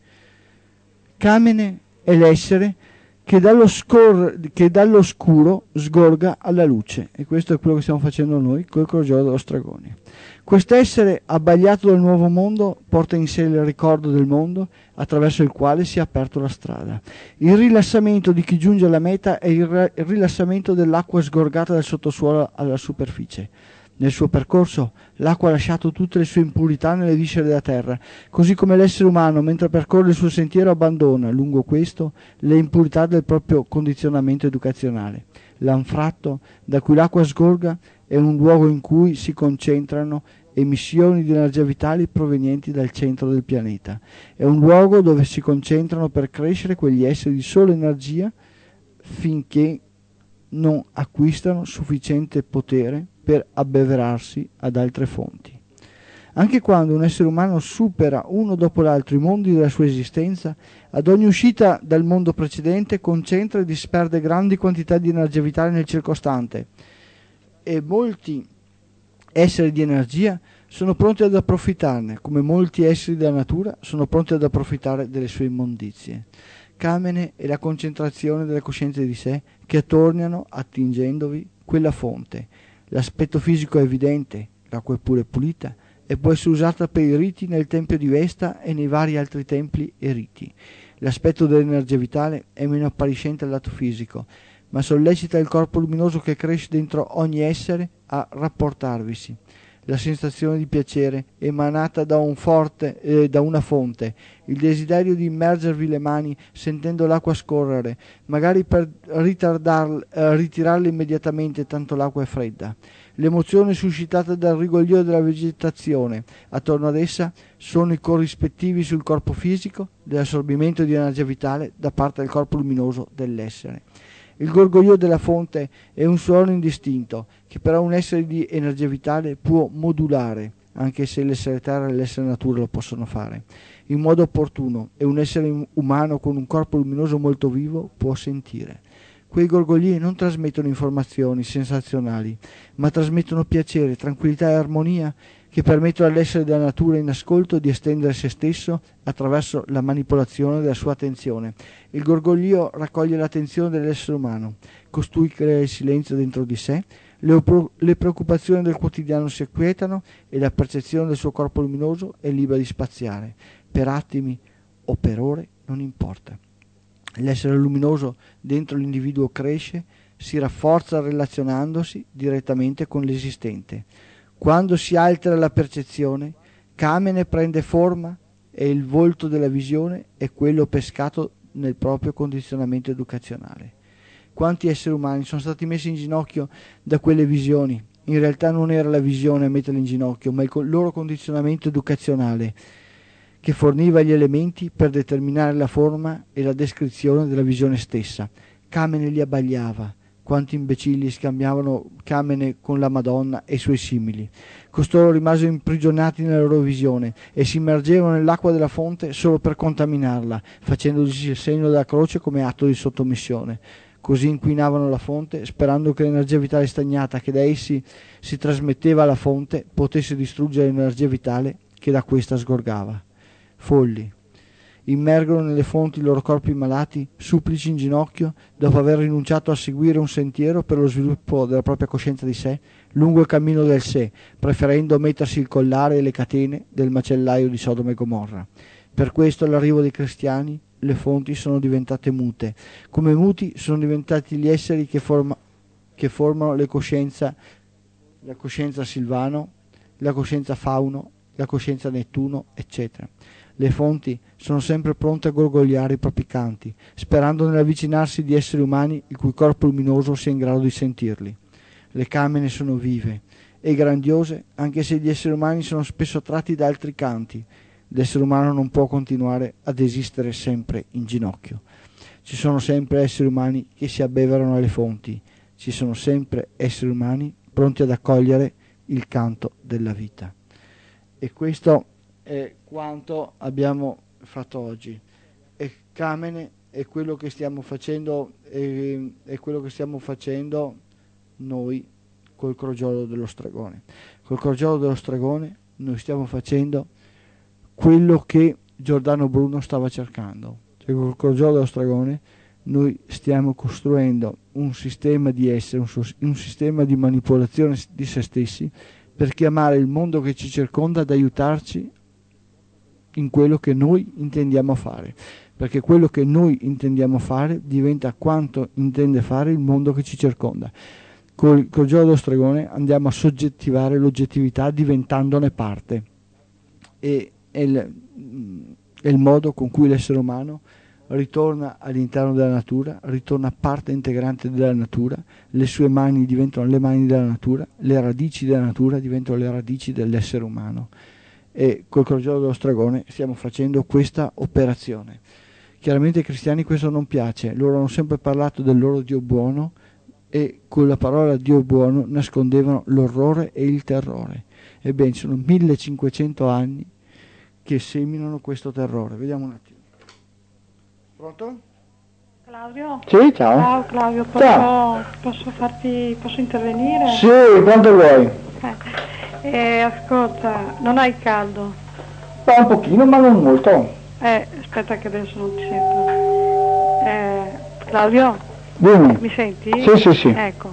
Camene è l'essere che, dallo scor- che dall'oscuro sgorga alla luce, e questo è quello che stiamo facendo noi col crogiolo dello stregone. Quest'essere abbagliato dal nuovo mondo porta in sé il ricordo del mondo attraverso il quale si è aperto la strada. Il rilassamento di chi giunge alla meta è il, ra- il rilassamento dell'acqua sgorgata dal sottosuolo alla superficie. Nel suo percorso l'acqua ha lasciato tutte le sue impurità nelle viscere della terra, così come l'essere umano, mentre percorre il suo sentiero, abbandona lungo questo le impurità del proprio condizionamento educazionale. L'anfratto da cui l'acqua sgorga è un luogo in cui si concentrano emissioni di energia vitali provenienti dal centro del pianeta. È un luogo dove si concentrano per crescere quegli esseri di sola energia finché non acquistano sufficiente potere per abbeverarsi ad altre fonti. Anche quando un essere umano supera uno dopo l'altro i mondi della sua esistenza, ad ogni uscita dal mondo precedente concentra e disperde grandi quantità di energia vitale nel circostante, e molti esseri di energia sono pronti ad approfittarne, come molti esseri della natura sono pronti ad approfittare delle sue immondizie. Camene è la concentrazione delle coscienze di sé che attorniano, attingendovi, quella fonte. L'aspetto fisico è evidente, l'acqua è pure pulita e può essere usata per i riti nel tempio di Vesta e nei vari altri templi e riti. L'aspetto dell'energia vitale è meno appariscente al lato fisico, ma sollecita il corpo luminoso che cresce dentro ogni essere a rapportarvisi. La sensazione di piacere emanata da, un forte, eh, da una fonte, il desiderio di immergervi le mani sentendo l'acqua scorrere, magari per ritardar, eh, ritirarla immediatamente tanto l'acqua è fredda. L'emozione suscitata dal rigoglio della vegetazione attorno ad essa sono i corrispettivi sul corpo fisico dell'assorbimento di energia vitale da parte del corpo luminoso dell'essere. Il gorgoglio della fonte è un suono indistinto che però un essere di energia vitale può modulare, anche se l'essere terra e l'essere natura lo possono fare, in modo opportuno, e un essere umano con un corpo luminoso molto vivo può sentire. Quei gorgogli non trasmettono informazioni sensazionali, ma trasmettono piacere, tranquillità e armonia che permettono all'essere della natura in ascolto di estendere se stesso attraverso la manipolazione della sua attenzione. Il gorgoglio raccoglie l'attenzione dell'essere umano, costui crea il silenzio dentro di sé, le, opro- le preoccupazioni del quotidiano si acquietano e la percezione del suo corpo luminoso è libera di spaziare. Per attimi o per ore non importa. L'essere luminoso dentro l'individuo cresce, si rafforza relazionandosi direttamente con l'esistente. Quando si altera la percezione, Camene prende forma e il volto della visione è quello pescato nel proprio condizionamento educazionale. Quanti esseri umani sono stati messi in ginocchio da quelle visioni? In realtà non era la visione a metterli in ginocchio, ma il loro condizionamento educazionale che forniva gli elementi per determinare la forma e la descrizione della visione stessa. Camene li abbagliava. Quanti imbecilli scambiavano Camene con la Madonna e i suoi simili. Costoro rimasero imprigionati nella loro visione e si immergevano nell'acqua della fonte solo per contaminarla, facendosi il segno della croce come atto di sottomissione. Così inquinavano la fonte, sperando che l'energia vitale stagnata che da essi si trasmetteva alla fonte potesse distruggere l'energia vitale che da questa sgorgava. Folli. Immergono nelle fonti i loro corpi malati, supplici in ginocchio, dopo aver rinunciato a seguire un sentiero per lo sviluppo della propria coscienza di sé, lungo il cammino del sé, preferendo mettersi il collare e le catene del macellaio di Sodoma e Gomorra. Per questo, all'arrivo dei cristiani, le fonti sono diventate mute. Come muti sono diventati gli esseri che, forma, che formano le coscienza, la coscienza Silvano, la coscienza Fauno, la coscienza Nettuno, eccetera. Le fonti sono sempre pronte a gorgogliare i propri canti, sperando nell'avvicinarsi di esseri umani il cui corpo luminoso sia in grado di sentirli. Le camene sono vive e grandiose, anche se gli esseri umani sono spesso attratti da altri canti. L'essere umano non può continuare ad esistere sempre in ginocchio. Ci sono sempre esseri umani che si abbeverano alle fonti. Ci sono sempre esseri umani pronti ad accogliere il canto della vita. E questo è quanto abbiamo fatto oggi. E Camene è quello che stiamo facendo, è, è quello che stiamo facendo noi col crogiolo dello stregone. Col crogiolo dello stregone noi stiamo facendo quello che Giordano Bruno stava cercando. Cioè, col crogiolo dello stregone noi stiamo costruendo un sistema di essere, un, un sistema di manipolazione di se stessi per chiamare il mondo che ci circonda ad aiutarci in quello che noi intendiamo fare, perché quello che noi intendiamo fare diventa quanto intende fare il mondo che ci circonda. Col, col gioco dello stregone andiamo a soggettivare l'oggettività diventandone parte, e è il, è il modo con cui l'essere umano ritorna all'interno della natura, ritorna parte integrante della natura, le sue mani diventano le mani della natura, le radici della natura diventano le radici dell'essere umano. E col crogiolo dello stregone stiamo facendo questa operazione. Chiaramente ai cristiani questo non piace, loro hanno sempre parlato del loro Dio buono e con la parola Dio buono nascondevano l'orrore e il terrore. Ebbene, sono millecinquecento anni che seminano questo terrore. Vediamo un attimo. Pronto? Claudio? Sì, ciao. Ciao Claudio, posso, ciao. posso farti, posso intervenire? Sì, quanto vuoi. Eh. Eh, ascolta, non hai caldo? Fa un pochino, ma non molto. Eh, aspetta che adesso non ti sento. Eh, Claudio? Dimmi. Mi senti? Sì, sì, sì. Ecco.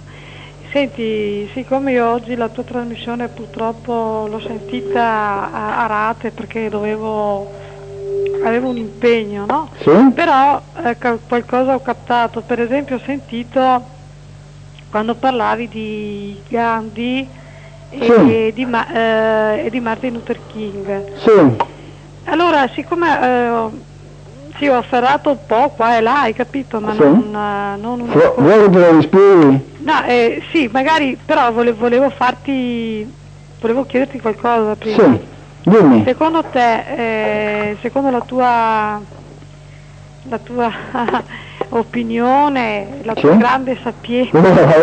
Senti, siccome io oggi la tua trasmissione purtroppo l'ho sentita a, a rate perché dovevo, avevo un impegno, no? Sì. Però eh, qualcosa ho captato, per esempio ho sentito quando parlavi di Gandhi e, sì. di, eh, e di Martin Luther King. Sì. Allora, siccome eh, sì, ho afferrato un po' qua e là, hai capito, ma sì. non, non una cosa... Vuoi che te lo rispieghi? No, eh, sì, magari, però volevo, volevo farti, volevo chiederti qualcosa prima. Sì, dimmi. Secondo te, eh, secondo la tua, la tua opinione, la tua sì? grande sapienza,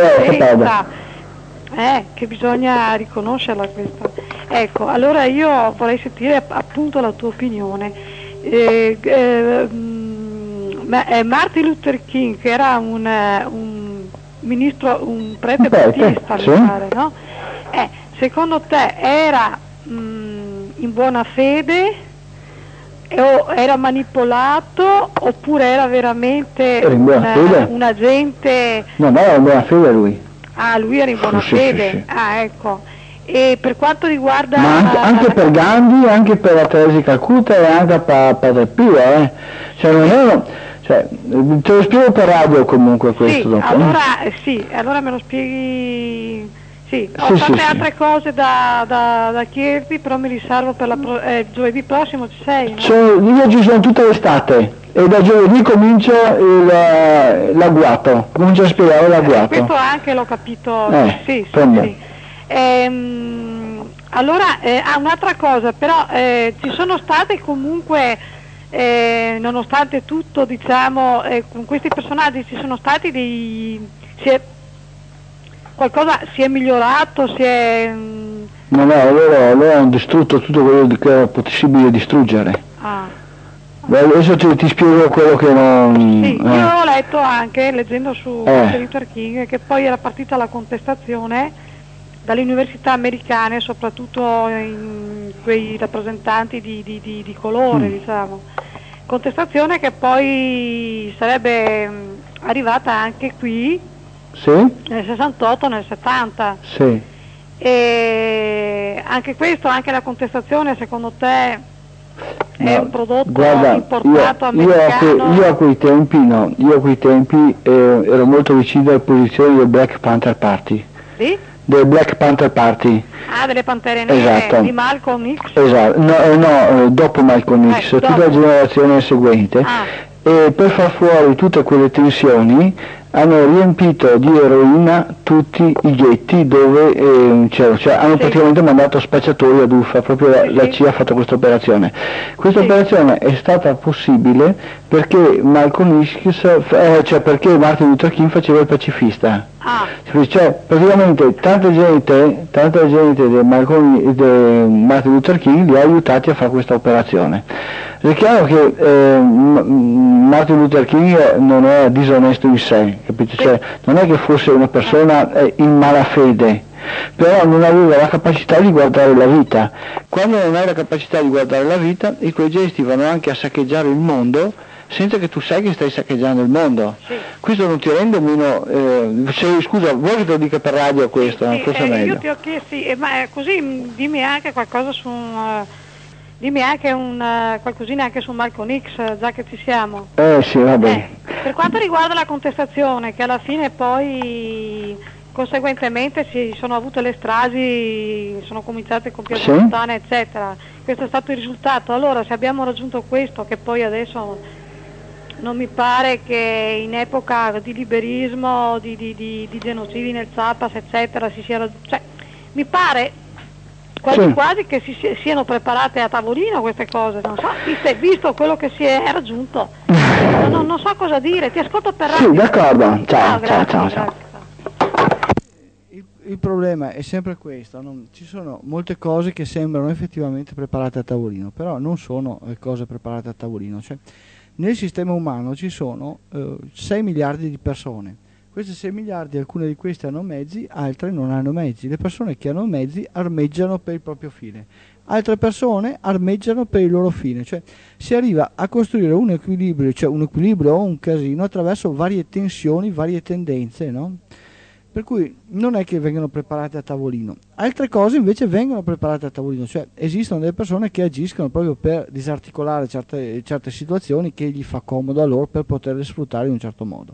eh, che bisogna riconoscerla questa. Ecco, allora io vorrei sentire appunto la tua opinione. Eh, eh, mh, Martin Luther King, che era un, un ministro, un prete battista, mi pare, no? Eh, secondo te era mh, in buona fede o era manipolato oppure era veramente era in buona un, fede? un agente? No, no, era in buona fede lui. Ah, lui era in buona sì, fede? Sì, sì. Ah, ecco. E per quanto riguarda... Ma anche, anche per Gandhi, anche per la Teresa di Calcutta e anche per Padre Pio, eh? Cioè non è... Cioè, te lo spiego per radio comunque questo. Sì, dopo. allora, eh, sì, allora me lo spieghi... Sì, ho sì, tante sì, altre sì. cose da, da, da chiederti, però mi riservo per la pro, eh, giovedì prossimo, ci sei, no? Cioè, io ci sono tutta l'estate e da giovedì comincia il, l'agguato, comincia a spiegare l'agguato. Eh, questo anche l'ho capito, eh, sì, sì, sì. Ehm, allora, eh, ah, un'altra cosa, però eh, ci sono state comunque... Eh, nonostante tutto, diciamo, eh, con questi personaggi ci sono stati dei... Si è, qualcosa si è migliorato, si è... No, no, loro, loro hanno distrutto tutto quello che era possibile distruggere. Ah. Beh, adesso ti, ti spiego quello che non... Sì, eh. io ho letto anche, leggendo su eh. Luther King, che poi era partita la contestazione dalle università americane, soprattutto in quei rappresentanti di, di, di, di colore, mm. diciamo. Contestazione che poi sarebbe arrivata anche qui, sì? nel sessantotto, nel settanta. Sì. E anche questo, anche la contestazione, secondo te è no, un prodotto guarda, importato io, io americano? A que, io a quei tempi, no, io a quei tempi eh, ero molto vicino alle posizioni del Black Panther Party. Sì? Del Black Panther Party. Ah, delle Pantere Nere, esatto. di Malcolm X? Esatto, no, eh, no eh, dopo Malcolm X, eh, tutta dopo. la generazione seguente. Ah. E per far fuori tutte quelle tensioni hanno riempito di eroina tutti i ghetti dove eh, c'era, cioè hanno sì. praticamente mandato spacciatori ad Uffa, proprio la, sì. la C I A ha fatto questa operazione. Questa sì. operazione è stata possibile perché Malcolm X, eh, cioè perché Martin Luther King faceva il pacifista. Ah. Cioè praticamente tanta gente, tanta gente di Malcolm, de Martin Luther King li ha aiutati a fare questa operazione. È chiaro che eh, Martin Luther King non è disonesto in sé, capito? Cioè, non è che fosse una persona eh, in malafede, però non aveva la capacità di guardare la vita. Quando non hai la capacità di guardare la vita, i tuoi gesti vanno anche a saccheggiare il mondo senza che tu sai che stai saccheggiando il mondo. Sì. Questo non ti rende meno... Eh, se, scusa, vuoi che te lo dica per radio questo? Sì, forse eh, è meglio. Io ti ho chiesto, eh, ma così dimmi anche qualcosa su un... Uh, dimmi anche un, uh, qualcosina anche su Malcolm X, già che ci siamo. Eh sì, va bene. Eh, per quanto riguarda la contestazione, che alla fine poi... conseguentemente si sono avute le stragi, sono cominciate con Piazza Fontana, sì, eccetera. Questo è stato il risultato. Allora, se abbiamo raggiunto questo, che poi adesso non mi pare che in epoca di liberismo, di, di, di, di genocidi nel Zapas, eccetera, si sia raggiunto, cioè, mi pare quasi sì, quasi che si siano preparate a tavolino queste cose, non so, visto, visto quello che si è raggiunto. Non, non so cosa dire, ti ascolto per radio. Sì, d'accordo, ciao, ah, ciao, grazie, ciao, ciao. Il, il problema è sempre questo, non, ci sono molte cose che sembrano effettivamente preparate a tavolino, però non sono eh, cose preparate a tavolino. Cioè, nel sistema umano ci sono eh, sei miliardi di persone. Queste sei miliardi, alcune di queste hanno mezzi, altre non hanno mezzi. Le persone che hanno mezzi armeggiano per il proprio fine, altre persone armeggiano per il loro fine. Cioè si arriva a costruire un equilibrio, cioè un equilibrio o un casino attraverso varie tensioni, varie tendenze, no? Per cui non è che vengano preparate a tavolino. Altre cose invece vengono preparate a tavolino, cioè esistono delle persone che agiscono proprio per disarticolare certe, certe situazioni che gli fa comodo a loro per poterle sfruttare in un certo modo.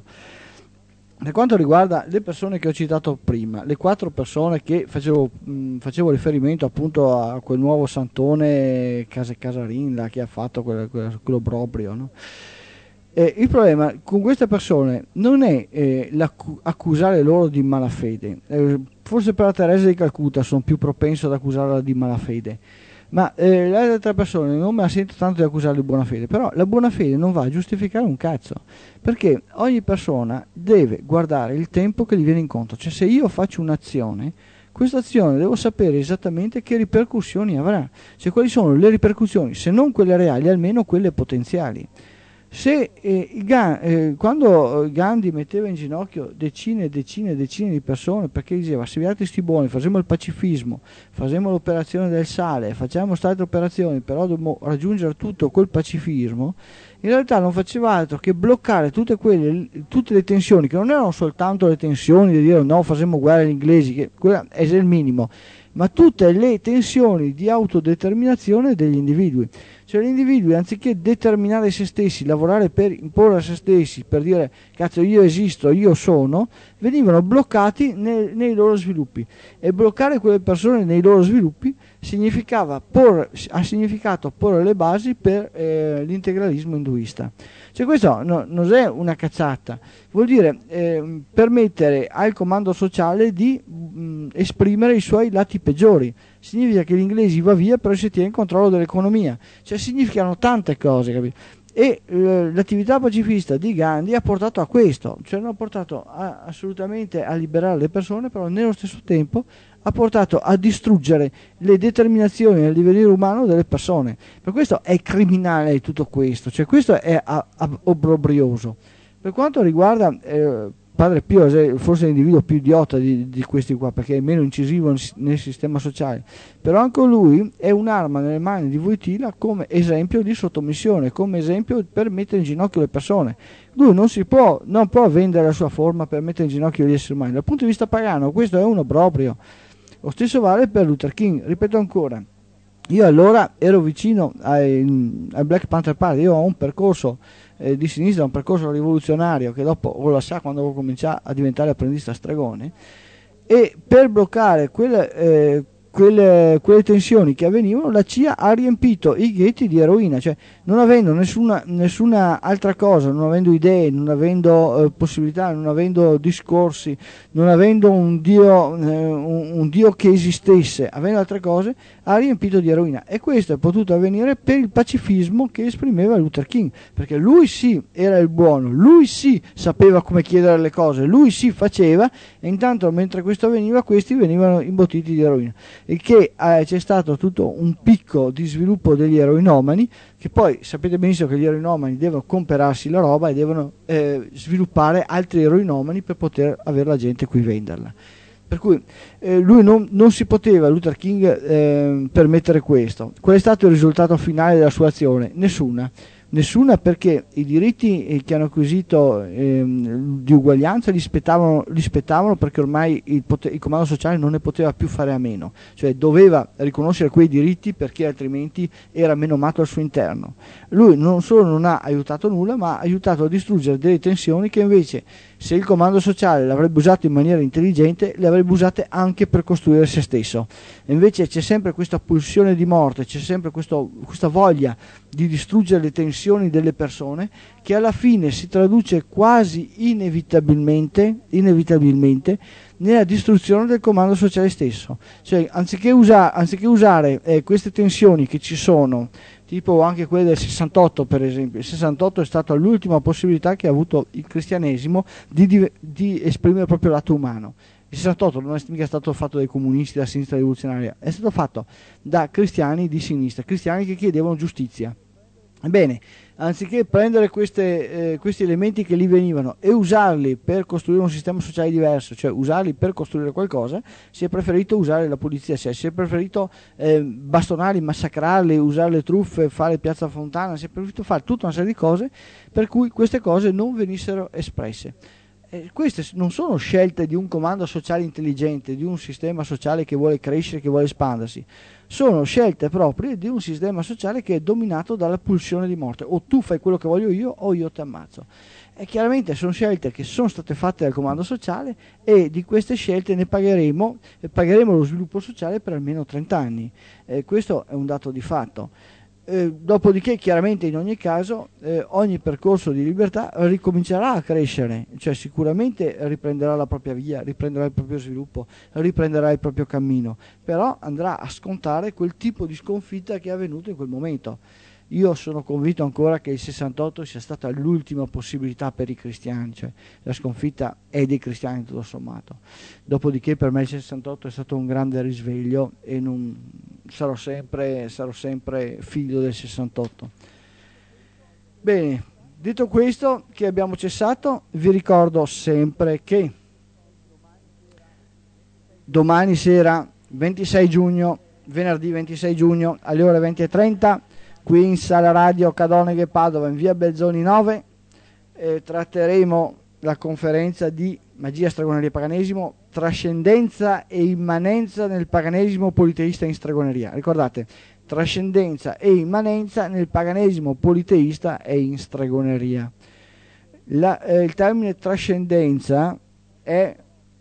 Per quanto riguarda le persone che ho citato prima, le quattro persone che facevo, mh, facevo riferimento appunto a quel nuovo santone Casa Casarin là, che ha fatto quello, quello proprio, no? Eh, il problema con queste persone non è eh, accusare loro di malafede, eh, forse per la Teresa di Calcutta sono più propenso ad accusarla di malafede, ma eh, le altre persone non me la sento tanto di accusarle di buona fede, però la buona fede non va a giustificare un cazzo, perché ogni persona deve guardare il tempo che gli viene incontro, cioè se io faccio un'azione, questa azione devo sapere esattamente che ripercussioni avrà, cioè quali sono le ripercussioni, se non quelle reali, almeno quelle potenziali. Se eh, eh, quando Gandhi metteva in ginocchio decine e decine e decine di persone perché diceva se vi siete sti buoni, facciamo il pacifismo, facciamo l'operazione del sale, facciamo state operazioni, però dobbiamo raggiungere tutto col pacifismo, in realtà non faceva altro che bloccare tutte quelle, tutte le tensioni, che non erano soltanto le tensioni di dire no, facciamo guerra agli inglesi, che quella è il minimo, ma tutte le tensioni di autodeterminazione degli individui. Cioè gli individui, anziché determinare se stessi, lavorare per imporre a se stessi, per dire cazzo io esisto, io sono, venivano bloccati nei, nei loro sviluppi, e bloccare quelle persone nei loro sviluppi significava por, ha significato porre le basi per eh, l'integralismo induista. Cioè questo no, non è una cazzata, vuol dire eh, permettere al comando sociale di mh, esprimere i suoi lati peggiori. Significa che gli inglesi va via però si tiene il controllo dell'economia, cioè significano tante cose, capito? E eh, l'attività pacifista di Gandhi ha portato a questo, cioè non ha portato a, assolutamente a liberare le persone, però nello stesso tempo ha portato a distruggere le determinazioni del divenire umano delle persone. Per questo è criminale tutto questo, cioè questo è a, a, obbrobrioso. Per quanto riguarda eh, Padre Pio, è forse l'individuo più idiota di, di questi qua, perché è meno incisivo nel, nel sistema sociale, però anche lui è un'arma nelle mani di Wojtyla come esempio di sottomissione, come esempio per mettere in ginocchio le persone. Lui non si può, non può vendere la sua forma per mettere in ginocchio gli esseri umani. Dal punto di vista pagano questo è un obbrobrio. Lo stesso vale per Luther King. Ripeto ancora, io allora ero vicino ai, ai Black Panther Party, io ho un percorso eh, di sinistra, un percorso rivoluzionario che dopo ho lasciato quando ho cominciato a diventare apprendista stregone, e per bloccare quelle, eh, quelle, quelle tensioni che avvenivano la C I A ha riempito i ghetti di eroina, cioè non avendo nessuna, nessuna altra cosa, non avendo idee, non avendo eh, possibilità, non avendo discorsi, non avendo un Dio, eh, un, un Dio che esistesse, avendo altre cose, ha riempito di eroina. E questo è potuto avvenire per il pacifismo che esprimeva Luther King, perché lui sì era il buono, lui sì sapeva come chiedere le cose, lui sì faceva, e intanto mentre questo avveniva questi venivano imbottiti di eroina, e che eh, c'è stato tutto un picco di sviluppo degli eroinomani, che poi sapete benissimo che gli eroinomani devono comprarsi la roba e devono eh, sviluppare altri eroinomani per poter avere la gente qui venderla. Per cui eh, lui non, non si poteva, Luther King, eh, permettere questo. Qual è stato il risultato finale della sua azione? Nessuna. Nessuna, perché i diritti che hanno acquisito ehm, di uguaglianza li spettavano, li spettavano perché ormai il, poter, il comando sociale non ne poteva più fare a meno, cioè doveva riconoscere quei diritti perché altrimenti era menomato al suo interno. Lui non solo non ha aiutato nulla, ma ha aiutato a distruggere delle tensioni che invece, se il comando sociale l'avrebbe usato in maniera intelligente, le avrebbe usate anche per costruire se stesso. E invece c'è sempre questa pulsione di morte, c'è sempre questo, questa voglia di distruggere le tensioni delle persone, che alla fine si traduce quasi inevitabilmente, inevitabilmente nella distruzione del comando sociale stesso. Cioè, anziché, usa, anziché usare eh, queste tensioni che ci sono, tipo anche quelle del sessantotto per esempio, il sessantotto è stata l'ultima possibilità che ha avuto il cristianesimo di, di, di esprimere il proprio lato umano. Il sessantotto non è mica stato fatto dai comunisti della sinistra rivoluzionaria, è stato fatto da cristiani di sinistra, cristiani che chiedevano giustizia. Ebbene, anziché prendere queste, eh, questi elementi che lì venivano e usarli per costruire un sistema sociale diverso, cioè usarli per costruire qualcosa, si è preferito usare la polizia, cioè si è preferito eh, bastonarli, massacrarli, usare le truffe, fare piazza Fontana, si è preferito fare tutta una serie di cose per cui queste cose non venissero espresse. Eh, queste non sono scelte di un comando sociale intelligente, di un sistema sociale che vuole crescere, che vuole espandersi, sono scelte proprie di un sistema sociale che è dominato dalla pulsione di morte: o tu fai quello che voglio io o io ti ammazzo. E chiaramente sono scelte che sono state fatte dal comando sociale, e di queste scelte ne pagheremo, e pagheremo lo sviluppo sociale per almeno trenta anni. Eh, questo è un dato di fatto. Eh, dopodiché chiaramente in ogni caso eh, ogni percorso di libertà ricomincerà a crescere, cioè sicuramente riprenderà la propria via, riprenderà il proprio sviluppo, riprenderà il proprio cammino, però andrà a scontare quel tipo di sconfitta che è avvenuto in quel momento. Io sono convinto ancora che il sessantotto sia stata l'ultima possibilità per i cristiani, cioè la sconfitta è dei cristiani tutto sommato. Dopodiché per me il sessantotto è stato un grande risveglio e non sarò sempre, sarò sempre figlio del sessantotto. Bene, detto questo, che abbiamo cessato, vi ricordo sempre che domani sera ventisei giugno, venerdì ventisei giugno alle ore venti e trenta, qui in Sala Radio Cadoneghe Padova, in via Belzoni nove, eh, tratteremo la conferenza di Magia, Stregoneria e Paganesimo, trascendenza e immanenza nel paganesimo politeista in stregoneria. Ricordate, trascendenza e immanenza nel paganesimo politeista e in stregoneria. La, eh, il termine trascendenza è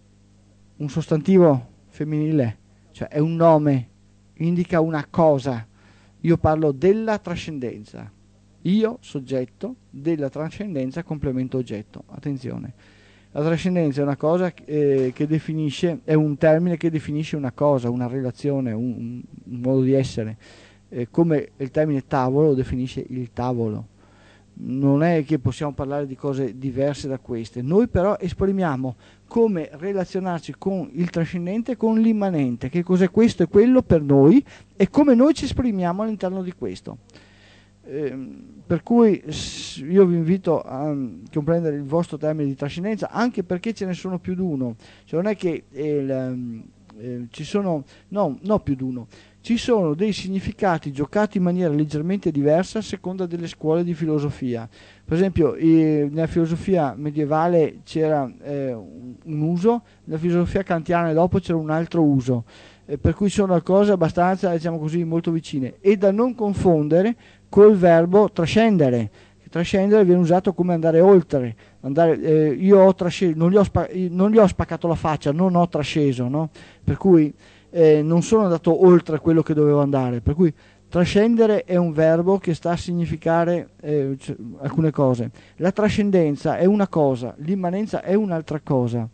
un sostantivo femminile, cioè è un nome, indica una cosa. Io parlo della trascendenza, io soggetto, della trascendenza complemento oggetto. Attenzione, la trascendenza è una cosa eh, che definisce, è un termine che definisce una cosa, una relazione, un, un modo di essere, eh, come il termine tavolo definisce il tavolo. Non è che possiamo parlare di cose diverse da queste, noi però esprimiamo come relazionarci con il trascendente e con l'immanente, che cos'è questo e quello per noi, e come noi ci esprimiamo all'interno di questo. Eh, per cui io vi invito a comprendere il vostro termine di trascendenza, anche perché ce ne sono più di uno, cioè non è che il, eh, ci sono, no, no più di uno, ci sono dei significati giocati in maniera leggermente diversa a seconda delle scuole di filosofia. Per esempio eh, nella filosofia medievale c'era eh, un uso, nella filosofia kantiana dopo c'era un altro uso, eh, per cui sono cose abbastanza, diciamo così, molto vicine, e da non confondere col verbo trascendere. Trascendere viene usato come andare oltre, andare, eh, io ho trasceso, non gli ho, spa- non gli ho spaccato la faccia, non ho trasceso, no? Per cui eh, non sono andato oltre quello che dovevo andare, per cui trascendere è un verbo che sta a significare eh, cioè, alcune cose. La trascendenza è una cosa, l'immanenza è un'altra cosa.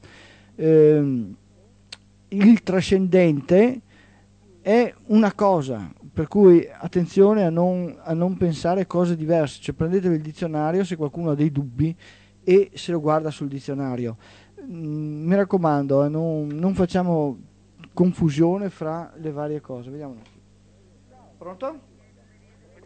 Eh, il trascendente è una cosa, per cui attenzione a non, a non pensare cose diverse, cioè prendetevi il dizionario se qualcuno ha dei dubbi e se lo guarda sul dizionario. Mm, mi raccomando, eh, non, non facciamo confusione fra le varie cose. Vediamo. Pronto?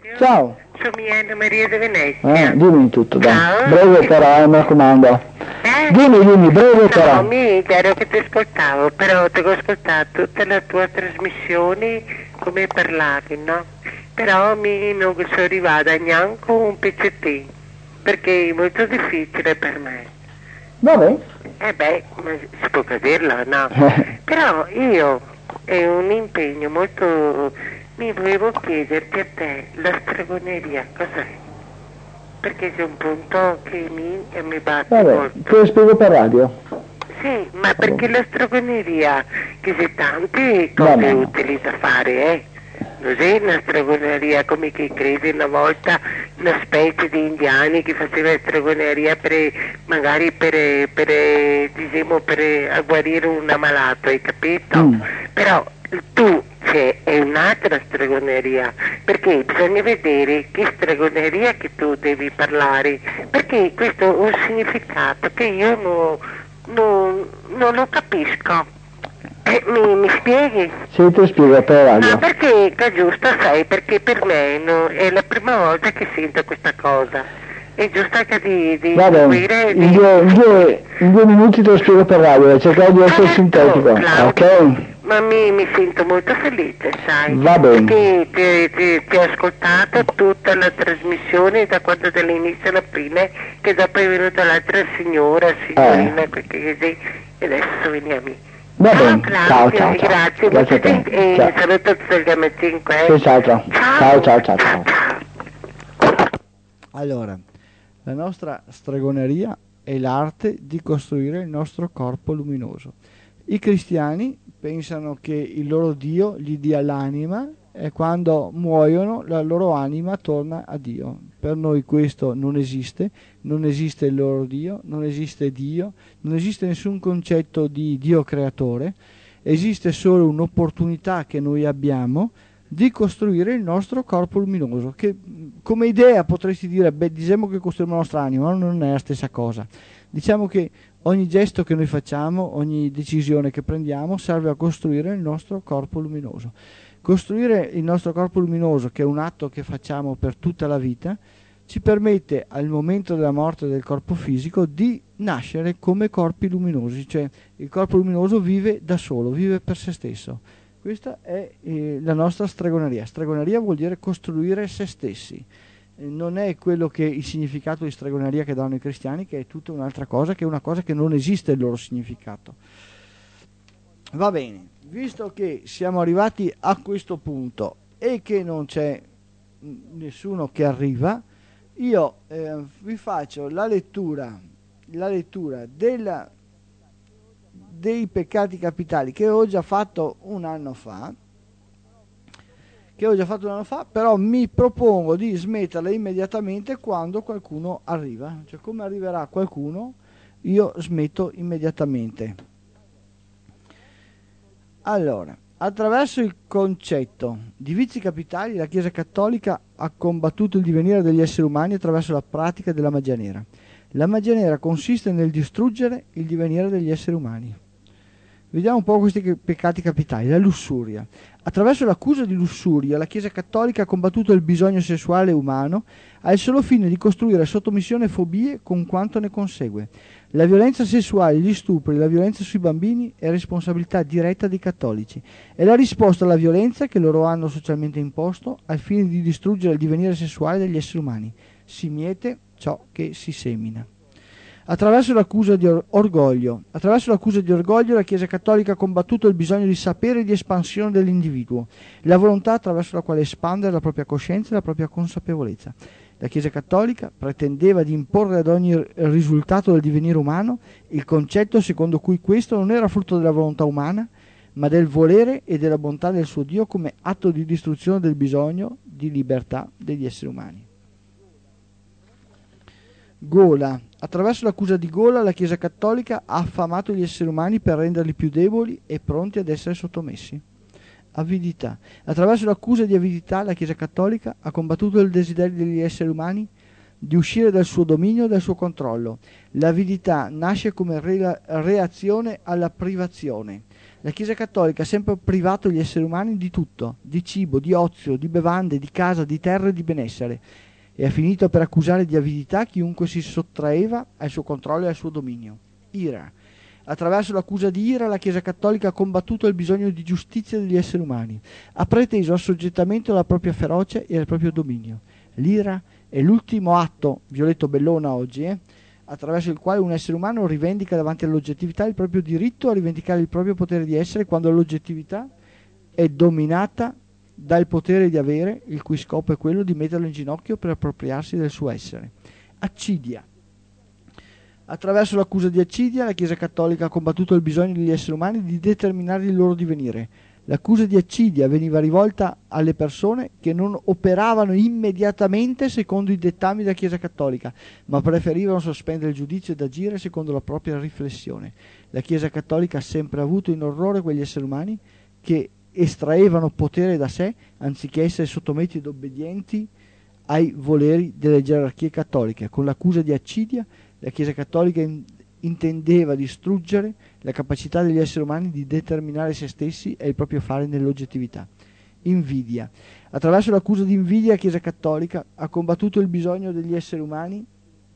Ciao. Sono Anna Maria di Venezia. Eh, dimmi tutto, dai. Ciao. Breve però, eh, mi raccomando. Eh? Dimmi, dimmi, breve No, però. mi ero che ti ascoltavo, però ti ho ascoltato tutta la tua trasmissione come parlavi, no? Però mi non sono arrivata neanche un pezzettino, perché è molto difficile per me. Vabbè. Eh beh, ma si può cadirlo, no? Però io, è un impegno molto... Mi volevo chiederti a te, la stregoneria cos'è? Perché c'è un punto che mi, mi batte Vabbè, molto. te lo spiego per radio. Sì, ma perché la stregoneria, che c'è tante cose No, no. utili da fare, eh? Non è una stregoneria come chi crede una volta, una specie di indiani che faceva stregoneria per, magari per, per, diciamo, per guarire un ammalato, hai capito? Mm. Però tu c'è è un'altra stregoneria, perché bisogna vedere che stregoneria che tu devi parlare, perché questo ha un significato che io non, non, non lo capisco. Eh, mi, mi spieghi? Sì, te lo spiego per radio. No, perché è giusto, sai, perché per me no, è la prima volta che sento questa cosa. È giusto che di, di Vabbè, seguire... in di- due, in, due, in due minuti te lo spiego per radio, cercare di essere Certo, sintetico, Claudio, ok? Ma mi, mi sento molto felice, sai? Va bene. Perché ti, ti- ti ho ascoltato tutta la trasmissione da quando dall'inizio alla fine, che dopo è venuta l'altra signora, signorina, Eh. quel che sei, e adesso veniamo. Va Ciao bene, Claudio, ciao, ciao, e ciao. grazie, Grazie a te. molto gen- e Ciao. saluto tutto il Gamma cinque. Sì, ciao, ciao. Ciao, ciao, ciao, ciao. ciao. Allora, la nostra stregoneria è l'arte di costruire il nostro corpo luminoso. I cristiani pensano che il loro Dio gli dia l'anima e quando muoiono la loro anima torna a Dio. Per noi questo non esiste, non esiste il loro Dio, non esiste Dio, non esiste nessun concetto di Dio creatore, esiste solo un'opportunità che noi abbiamo di costruire il nostro corpo luminoso, che come idea potresti dire, beh, diciamo che costruiamo la nostra anima, ma non è la stessa cosa. Diciamo che ogni gesto che noi facciamo, ogni decisione che prendiamo serve a costruire il nostro corpo luminoso. Costruire il nostro corpo luminoso, che è un atto che facciamo per tutta la vita, ci permette al momento della morte del corpo fisico di nascere come corpi luminosi, cioè il corpo luminoso vive da solo, vive per se stesso. Questa è eh, la nostra stregoneria. Stregoneria vuol dire costruire se stessi. Eh, non è quello che il significato di stregoneria che danno i cristiani, che è tutta un'altra cosa, che è una cosa che non esiste il loro significato. Va bene, visto che siamo arrivati a questo punto e che non c'è mh, nessuno che arriva, io eh, vi faccio la lettura, la lettura della dei peccati capitali che ho già fatto un anno fa che ho già fatto un anno fa però mi propongo di smetterla immediatamente quando qualcuno arriva, cioè come arriverà qualcuno io smetto immediatamente. Allora, attraverso il concetto di vizi capitali la Chiesa Cattolica ha combattuto il divenire degli esseri umani attraverso la pratica della magia nera. La magia nera consiste nel distruggere il divenire degli esseri umani. Vediamo un po' questi peccati capitali. La lussuria. Attraverso l'accusa di lussuria, la Chiesa Cattolica ha combattuto il bisogno sessuale umano al solo fine di costruire sottomissione e fobie con quanto ne consegue. La violenza sessuale, gli stupri, la violenza sui bambini è responsabilità diretta dei cattolici. È la risposta alla violenza che loro hanno socialmente imposto al fine di distruggere il divenire sessuale degli esseri umani. Si miete ciò che si semina. Attraverso l'accusa di or- orgoglio. Attraverso l'accusa di orgoglio la Chiesa Cattolica ha combattuto il bisogno di sapere e di espansione dell'individuo, la volontà attraverso la quale espandere la propria coscienza e la propria consapevolezza. La Chiesa Cattolica pretendeva di imporre ad ogni risultato del divenire umano il concetto secondo cui questo non era frutto della volontà umana, ma del volere e della bontà del suo Dio come atto di distruzione del bisogno di libertà degli esseri umani. Gola. Attraverso l'accusa di gola la Chiesa Cattolica ha affamato gli esseri umani per renderli più deboli e pronti ad essere sottomessi. Avidità. Attraverso l'accusa di avidità la Chiesa Cattolica ha combattuto il desiderio degli esseri umani di uscire dal suo dominio e dal suo controllo. L'avidità nasce come re- reazione alla privazione. La Chiesa Cattolica ha sempre privato gli esseri umani di tutto, di cibo, di ozio, di bevande, di casa, di terra e di benessere, e ha finito per accusare di avidità chiunque si sottraeva al suo controllo e al suo dominio. Ira. Attraverso l'accusa di ira la Chiesa Cattolica ha combattuto il bisogno di giustizia degli esseri umani, ha preteso assoggettamento alla propria ferocia e al proprio dominio. L'ira è l'ultimo atto, vi ho letto Bellona oggi, eh, attraverso il quale un essere umano rivendica davanti all'oggettività il proprio diritto a rivendicare il proprio potere di essere quando l'oggettività è dominata dal potere di avere, il cui scopo è quello di metterlo in ginocchio per appropriarsi del suo essere. Accidia. Attraverso l'accusa di accidia, la Chiesa Cattolica ha combattuto il bisogno degli esseri umani di determinare il loro divenire. L'accusa di accidia veniva rivolta alle persone che non operavano immediatamente secondo i dettami della Chiesa Cattolica, ma preferivano sospendere il giudizio ed agire secondo la propria riflessione. La Chiesa Cattolica ha sempre avuto in orrore quegli esseri umani che estraevano potere da sé anziché essere sottomessi ed obbedienti ai voleri delle gerarchie cattoliche. Con l'accusa di accidia la Chiesa Cattolica in- intendeva distruggere la capacità degli esseri umani di determinare se stessi e il proprio fare nell'oggettività. Invidia. Attraverso l'accusa di invidia la Chiesa Cattolica ha combattuto il bisogno degli esseri umani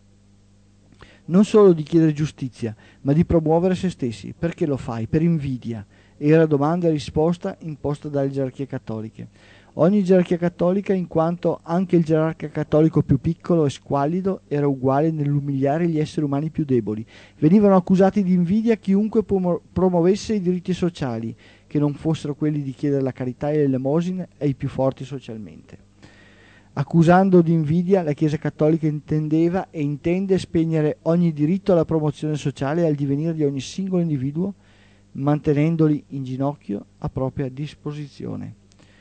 non solo di chiedere giustizia, ma di promuovere se stessi. Perché lo fai? Per invidia. Era domanda e risposta imposta dalle gerarchie cattoliche. Ogni gerarchia cattolica, in quanto anche il gerarca cattolico più piccolo e squallido era uguale nell'umiliare gli esseri umani più deboli. Venivano accusati di invidia chiunque promo- promuovesse i diritti sociali, che non fossero quelli di chiedere la carità e l'elemosina ai più forti socialmente. Accusando di invidia, la Chiesa Cattolica intendeva e intende spegnere ogni diritto alla promozione sociale e al divenire di ogni singolo individuo, mantenendoli in ginocchio a propria disposizione.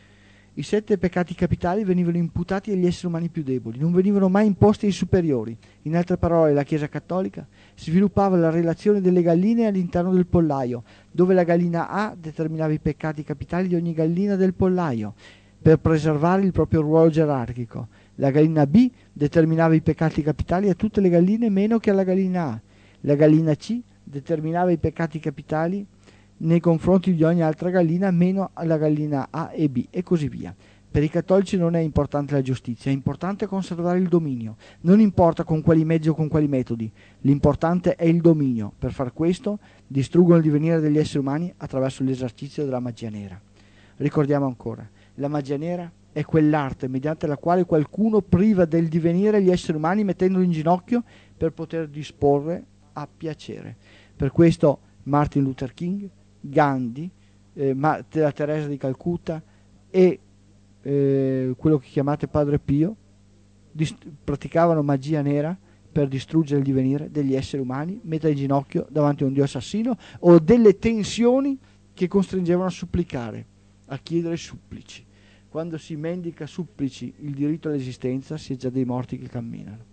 I sette peccati capitali venivano imputati agli esseri umani più deboli, non venivano mai imposti ai superiori. In altre parole, la Chiesa Cattolica sviluppava la relazione delle galline all'interno del pollaio, dove la gallina A determinava i peccati capitali di ogni gallina del pollaio, per preservare il proprio ruolo gerarchico. La gallina B determinava i peccati capitali a tutte le galline meno che alla gallina A. La gallina C determinava i peccati capitali nei confronti di ogni altra gallina meno alla gallina A e B, e così via. Per i cattolici non è importante la giustizia, è importante conservare il dominio. Non importa con quali mezzi o con quali metodi, l'importante è il dominio. Per far questo distruggono il divenire degli esseri umani attraverso l'esercizio della magia nera. Ricordiamo ancora, la magia nera è quell'arte mediante la quale qualcuno priva del divenire gli esseri umani mettendoli in ginocchio per poter disporre a piacere. Per questo Martin Luther King, Gandhi, eh, Ma- la Teresa di Calcutta e eh, quello che chiamate Padre Pio dist- praticavano magia nera per distruggere il divenire degli esseri umani, mettere in ginocchio davanti a un dio assassino o delle tensioni che costringevano a supplicare, a chiedere supplici. Quando si mendica supplici il diritto all'esistenza, si è già dei morti che camminano.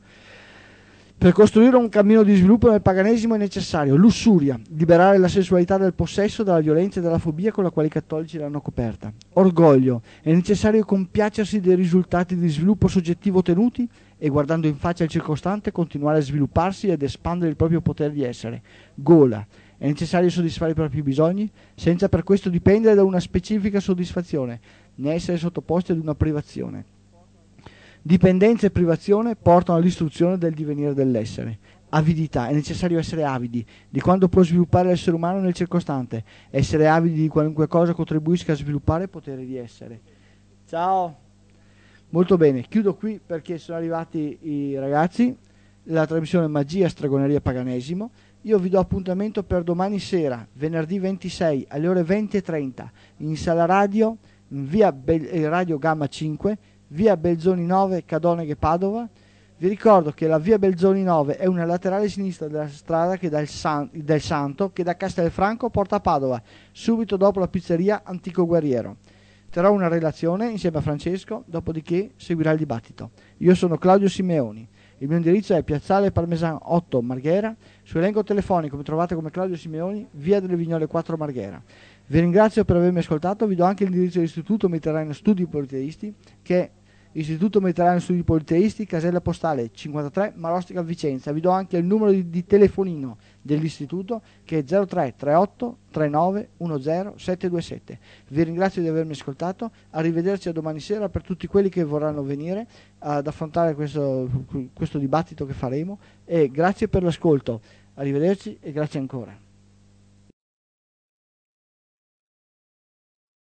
Per costruire un cammino di sviluppo nel paganesimo è necessario lussuria, liberare la sessualità dal possesso, dalla violenza e dalla fobia con la quale i cattolici l'hanno coperta. Orgoglio, è necessario compiacersi dei risultati di sviluppo soggettivo ottenuti e, guardando in faccia il circostante, continuare a svilupparsi ed espandere il proprio potere di essere. Gola, è necessario soddisfare i propri bisogni senza per questo dipendere da una specifica soddisfazione, né essere sottoposti ad una privazione. Dipendenza e privazione portano all'istruzione del divenire dell'essere. Avidità, è necessario essere avidi di quanto può sviluppare l'essere umano nel circostante, essere avidi di qualunque cosa contribuisca a sviluppare il potere di essere. Ciao! Molto bene, chiudo qui perché sono arrivati i ragazzi, la trasmissione Magia, Stregoneria, Paganesimo. Io vi do appuntamento per domani sera, venerdì ventisei alle ore venti e trenta, in sala radio, in via Be- Radio Gamma cinque, via Belzoni nove, Cadoneghe, Padova. Vi ricordo che la via Belzoni nove è una laterale sinistra della strada che dal San- del Santo che da Castelfranco porta a Padova, subito dopo la pizzeria Antico Guerriero. Terrò una relazione insieme a Francesco, dopodiché seguirà il dibattito. Io sono Claudio Simeoni. Il mio indirizzo è Piazzale Parmesan otto Marghera. Su elenco telefonico mi trovate come Claudio Simeoni, via delle Vignole quattro Marghera. Vi ringrazio per avermi ascoltato, vi do anche l'indirizzo dell'Istituto Mediterraneo Studi Politeisti, che è Istituto Mediterraneo Studi Politeisti, casella postale cinquantatré, Marostica, Vicenza. Vi do anche il numero di, di telefonino dell'istituto, che è zero tre trentotto trentanove diciannove settecentoventisette. Vi ringrazio di avermi ascoltato, arrivederci a domani sera per tutti quelli che vorranno venire ad affrontare questo, questo dibattito che faremo, e grazie per l'ascolto, arrivederci e grazie ancora.